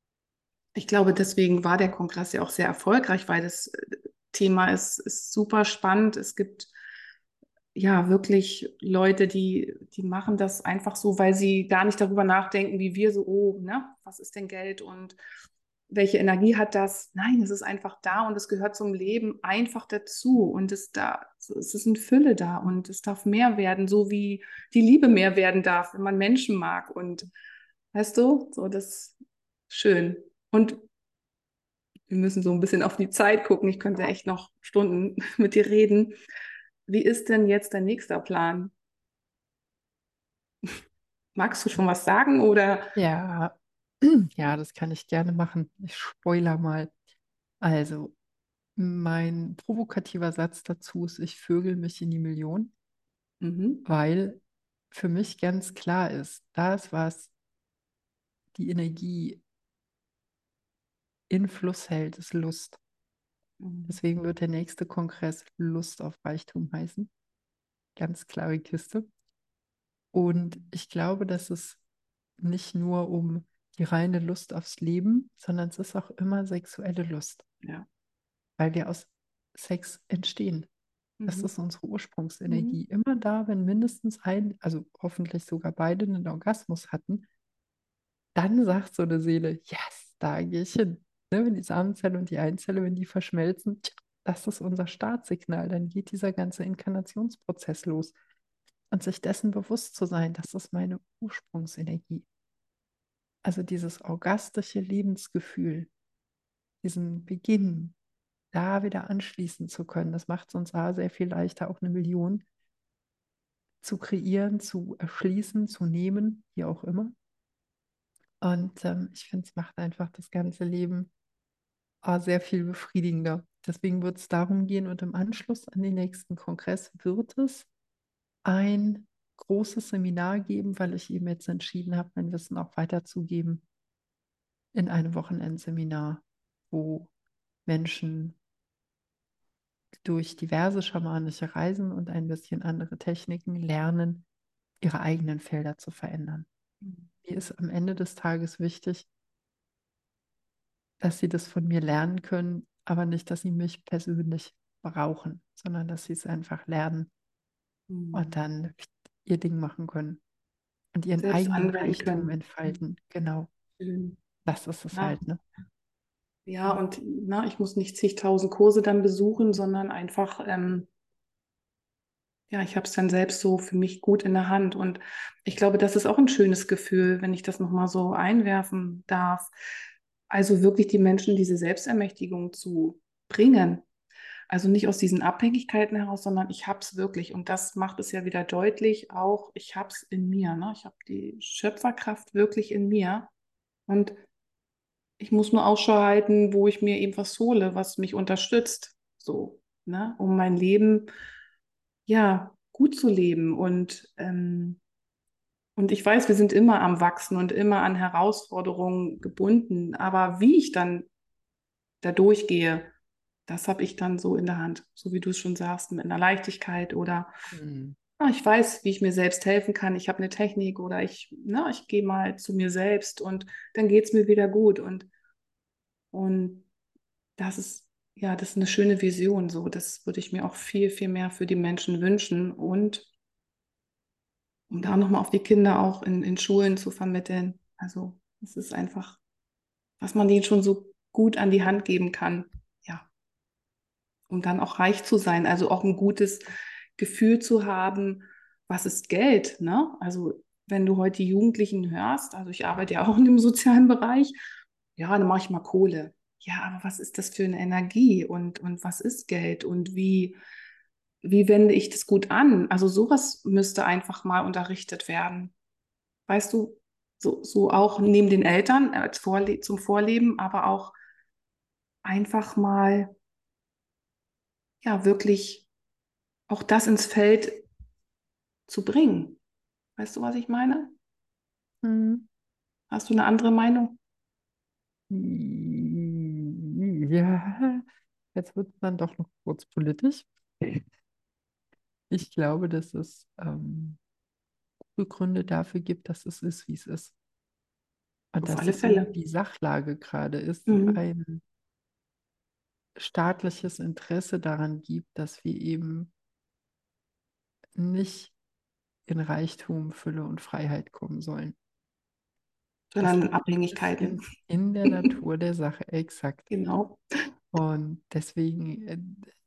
ich glaube, deswegen war der Kongress ja auch sehr erfolgreich, weil das äh, Thema ist, ist super spannend. Es gibt ja, wirklich Leute, die, die machen das einfach so, weil sie gar nicht darüber nachdenken, wie wir so, oh, ne, was ist denn Geld und welche Energie hat das? Nein, es ist einfach da und es gehört zum Leben einfach dazu und es da, es ist in Fülle da und es darf mehr werden, so wie die Liebe mehr werden darf, wenn man Menschen mag und weißt du, so das ist schön. Und wir müssen so ein bisschen auf die Zeit gucken. Ich könnte echt noch Stunden mit dir reden. Wie ist denn jetzt dein nächster Plan? Magst du schon was sagen oder? Ja, ja, das kann ich gerne machen. Ich spoiler mal. Also, mein provokativer Satz dazu ist, ich vögel mich in die Million, Mhm. weil für mich ganz klar ist, das, was die Energie in Fluss hält, ist Lust. Mhm. Deswegen wird der nächste Kongress Lust auf Reichtum heißen. Ganz klare Kiste. Und ich glaube, dass es nicht nur um die reine Lust aufs Leben, sondern es ist auch immer sexuelle Lust, Ja. weil wir aus Sex entstehen. Das Mhm. ist unsere Mhm. Ursprungsenergie. Immer da, wenn mindestens ein, also hoffentlich sogar beide einen Orgasmus hatten, dann sagt so eine Seele, yes, da gehe ich hin. Ne, wenn die Samenzelle und die Eizelle, wenn die verschmelzen, tja, das ist unser Startsignal. Dann geht dieser ganze Inkarnationsprozess los. Und sich dessen bewusst zu sein, das ist meine Ursprungsenergie. Also dieses orgastische Lebensgefühl, diesen Beginn, da wieder anschließen zu können, das macht es uns A, sehr viel leichter, auch eine Million zu kreieren, zu erschließen, zu nehmen, wie auch immer. Und ähm, ich finde, es macht einfach das ganze Leben ah, sehr viel befriedigender. Deswegen wird es darum gehen und im Anschluss an den nächsten Kongress wird es ein großes Seminar geben, weil ich eben jetzt entschieden habe, mein Wissen auch weiterzugeben in einem Wochenendseminar, wo Menschen durch diverse schamanische Reisen und ein bisschen andere Techniken lernen, ihre eigenen Felder zu verändern. Mir ist am Ende des Tages wichtig, dass sie das von mir lernen können, aber nicht, dass sie mich persönlich brauchen, sondern dass sie es einfach lernen und Mhm. dann ihr Ding machen können und ihren Selbst eigenen anwenden Reichtum können. entfalten. Genau, Schön. das ist es Ja. halt, ne? Ja, und na, ich muss nicht zigtausend Kurse dann besuchen, sondern einfach, ähm, ja, ich habe es dann selbst so für mich gut in der Hand. Und ich glaube, das ist auch ein schönes Gefühl, wenn ich das nochmal so einwerfen darf. Also wirklich die Menschen diese Selbstermächtigung zu bringen. Also nicht aus diesen Abhängigkeiten heraus, sondern ich habe es wirklich. Und das macht es ja wieder deutlich, auch ich habe es in mir. Ne? Ich habe die Schöpferkraft wirklich in mir. Und ich muss nur Ausschau halten, wo ich mir eben was hole, was mich unterstützt, so, ne, um mein Leben, ja, gut zu leben. Und, ähm, und ich weiß, wir sind immer am Wachsen und immer an Herausforderungen gebunden. Aber wie ich dann da durchgehe, das habe ich dann so in der Hand, so wie du es schon sagst, mit einer Leichtigkeit oder Hm. ah, ich weiß, wie ich mir selbst helfen kann. Ich habe eine Technik oder ich, na, ich gehe mal zu mir selbst und dann geht es mir wieder gut. Und, und das ist, ja, das ist eine schöne Vision. So, das würde ich mir auch viel, viel mehr für die Menschen wünschen. Und um da nochmal auf die Kinder auch in, in Schulen zu vermitteln. Also, es ist einfach, was man denen schon so gut an die Hand geben kann. Ja, um dann auch reich zu sein. Also auch ein gutes Gefühl zu haben, was ist Geld, ne? Also, wenn du heute die Jugendlichen hörst, also ich arbeite ja auch in dem sozialen Bereich, ja, dann mache ich mal Kohle. Ja, aber was ist das für eine Energie und, und was ist Geld und wie, wie wende ich das gut an? Also sowas müsste einfach mal unterrichtet werden. Weißt du, so, so auch neben den Eltern als Vorle zum Vorleben, aber auch einfach mal, ja, wirklich auch das ins Feld zu bringen. Weißt du, was ich meine? Hm. Hast du eine andere Meinung? Ja, jetzt wird es dann doch noch kurz politisch. Ich glaube, dass es ähm, gute Gründe dafür gibt, dass es ist, wie es ist. Und Auf dass alle es so, wie Fälle. die Sachlage gerade ist, Mhm. ein staatliches Interesse daran gibt, dass wir eben nicht in Reichtum, Fülle und Freiheit kommen sollen. Das Sondern liegt ein Abhängigkeiten. bisschen in der Natur der Sache, exakt. Genau. Und deswegen, äh,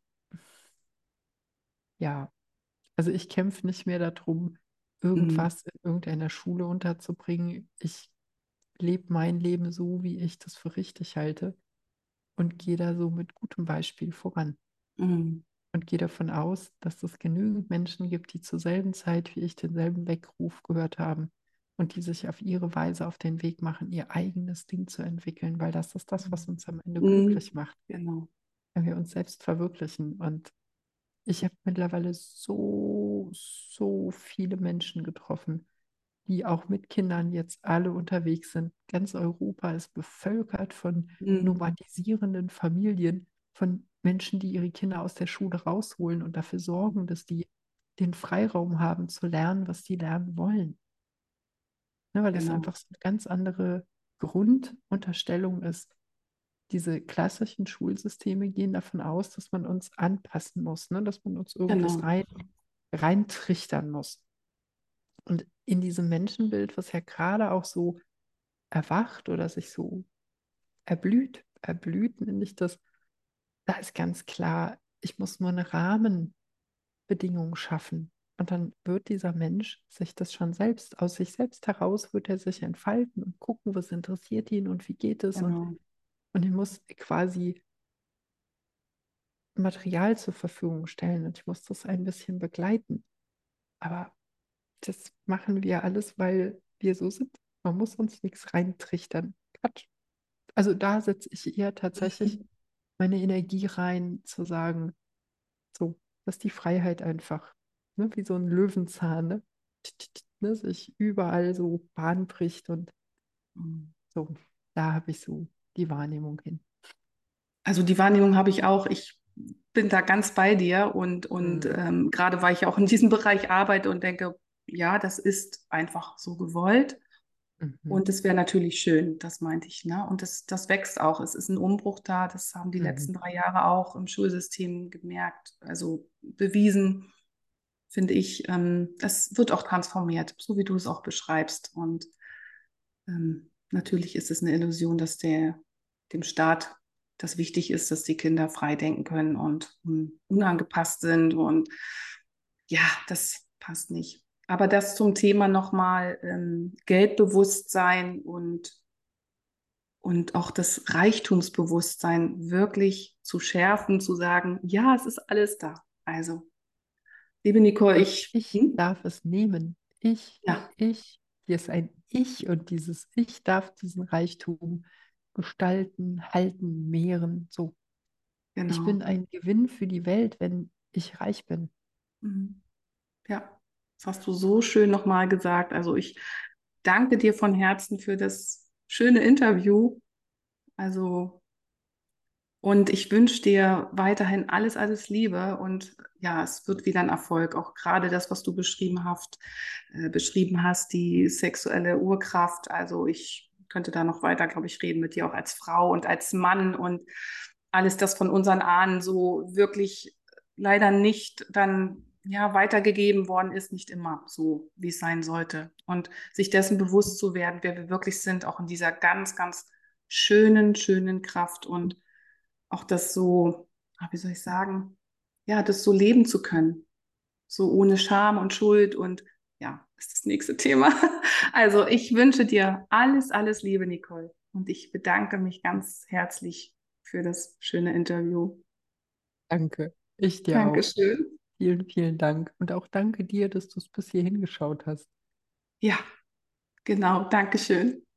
ja, also ich kämpfe nicht mehr darum, Mhm. irgendwas in irgendeiner Schule unterzubringen. Ich lebe mein Leben so, wie ich das für richtig halte und gehe da so mit gutem Beispiel voran Mhm. und gehe davon aus, dass es genügend Menschen gibt, die zur selben Zeit wie ich denselben Weckruf gehört haben und die sich auf ihre Weise auf den Weg machen, ihr eigenes Ding zu entwickeln, weil das ist das, was uns am Ende Mhm. glücklich macht, Genau, wenn wir uns selbst verwirklichen. Und ich habe mittlerweile so, so viele Menschen getroffen, die auch mit Kindern jetzt alle unterwegs sind. Ganz Europa ist bevölkert von mhm. nomadisierenden Familien, von Menschen, die ihre Kinder aus der Schule rausholen und dafür sorgen, dass die den Freiraum haben zu lernen, was die lernen wollen. Ne, weil das Genau, einfach so eine ganz andere Grundunterstellung ist. Diese klassischen Schulsysteme gehen davon aus, dass man uns anpassen muss, ne? Dass man uns irgendwas genau, rein, reintrichtern muss. Und in diesem Menschenbild, was ja gerade auch so erwacht oder sich so erblüht, erblüht nenne ich das, da ist ganz klar, ich muss nur eine Rahmenbedingung schaffen. Und dann wird dieser Mensch sich das schon selbst, aus sich selbst heraus wird er sich entfalten und gucken, was interessiert ihn und wie geht es. Und, genau. und ich muss quasi Material zur Verfügung stellen und ich muss das ein bisschen begleiten. Aber das machen wir alles, weil wir so sind. Man muss uns nichts reintrichtern. Quatsch. Also da setze ich eher tatsächlich meine Energie rein, zu sagen, so, dass die Freiheit einfach, ne, wie so ein Löwenzahn, ne, t- t- t- ne, sich überall so Bahn bricht und Mhm. so, da habe ich so die Wahrnehmung hin. Also die Wahrnehmung habe ich auch. Ich bin da ganz bei dir und, und Mhm. ähm, gerade weil ich ja auch in diesem Bereich arbeite und denke, ja, das ist einfach so gewollt. Mhm. Und es wäre natürlich schön, das meinte ich, ne? Und das, das wächst auch. Es ist ein Umbruch da. Das haben die Mhm. letzten drei Jahre auch im Schulsystem gemerkt, also bewiesen, finde ich. Ähm, das wird auch transformiert, so wie du es auch beschreibst. Und ähm, natürlich ist es eine Illusion, dass der, dem Staat das wichtig ist, dass die Kinder frei denken können und um, unangepasst sind. Und ja, das passt nicht. Aber das zum Thema nochmal ähm, Geldbewusstsein und, und auch das Reichtumsbewusstsein wirklich zu schärfen, zu sagen, ja, es ist alles da. Also, liebe Nicole, Und ich, ich hm? darf es nehmen. Ich, Ja, ich, hier ist ein Ich und dieses Ich darf diesen Reichtum gestalten, halten, mehren. So, ich bin genau. ein Gewinn für die Welt, wenn ich reich bin. Mhm. Ja, das hast du so schön nochmal gesagt. Also ich danke dir von Herzen für das schöne Interview. Also, und ich wünsche dir weiterhin alles, alles Liebe. Und ja, es wird wieder ein Erfolg. Auch gerade das, was du beschrieben hast, äh, beschrieben hast, die sexuelle Urkraft. Also ich könnte da noch weiter, glaube ich, reden mit dir auch als Frau und als Mann und alles, das von unseren Ahnen so wirklich leider nicht dann ja weitergegeben worden ist, nicht immer so, wie es sein sollte. Und sich dessen bewusst zu werden, wer wir wirklich sind, auch in dieser ganz, ganz schönen, schönen Kraft und auch das so, ah, wie soll ich sagen, ja, das so leben zu können, so ohne Scham und Schuld und ja, ist das nächste Thema. Also ich wünsche dir alles, alles Liebe, Nicole. Und ich bedanke mich ganz herzlich für das schöne Interview. Danke. Ich dir auch. Dankeschön. Vielen, vielen Dank. Und auch danke dir, dass du es bis hierhin geschaut hast. Ja, genau, Dankeschön.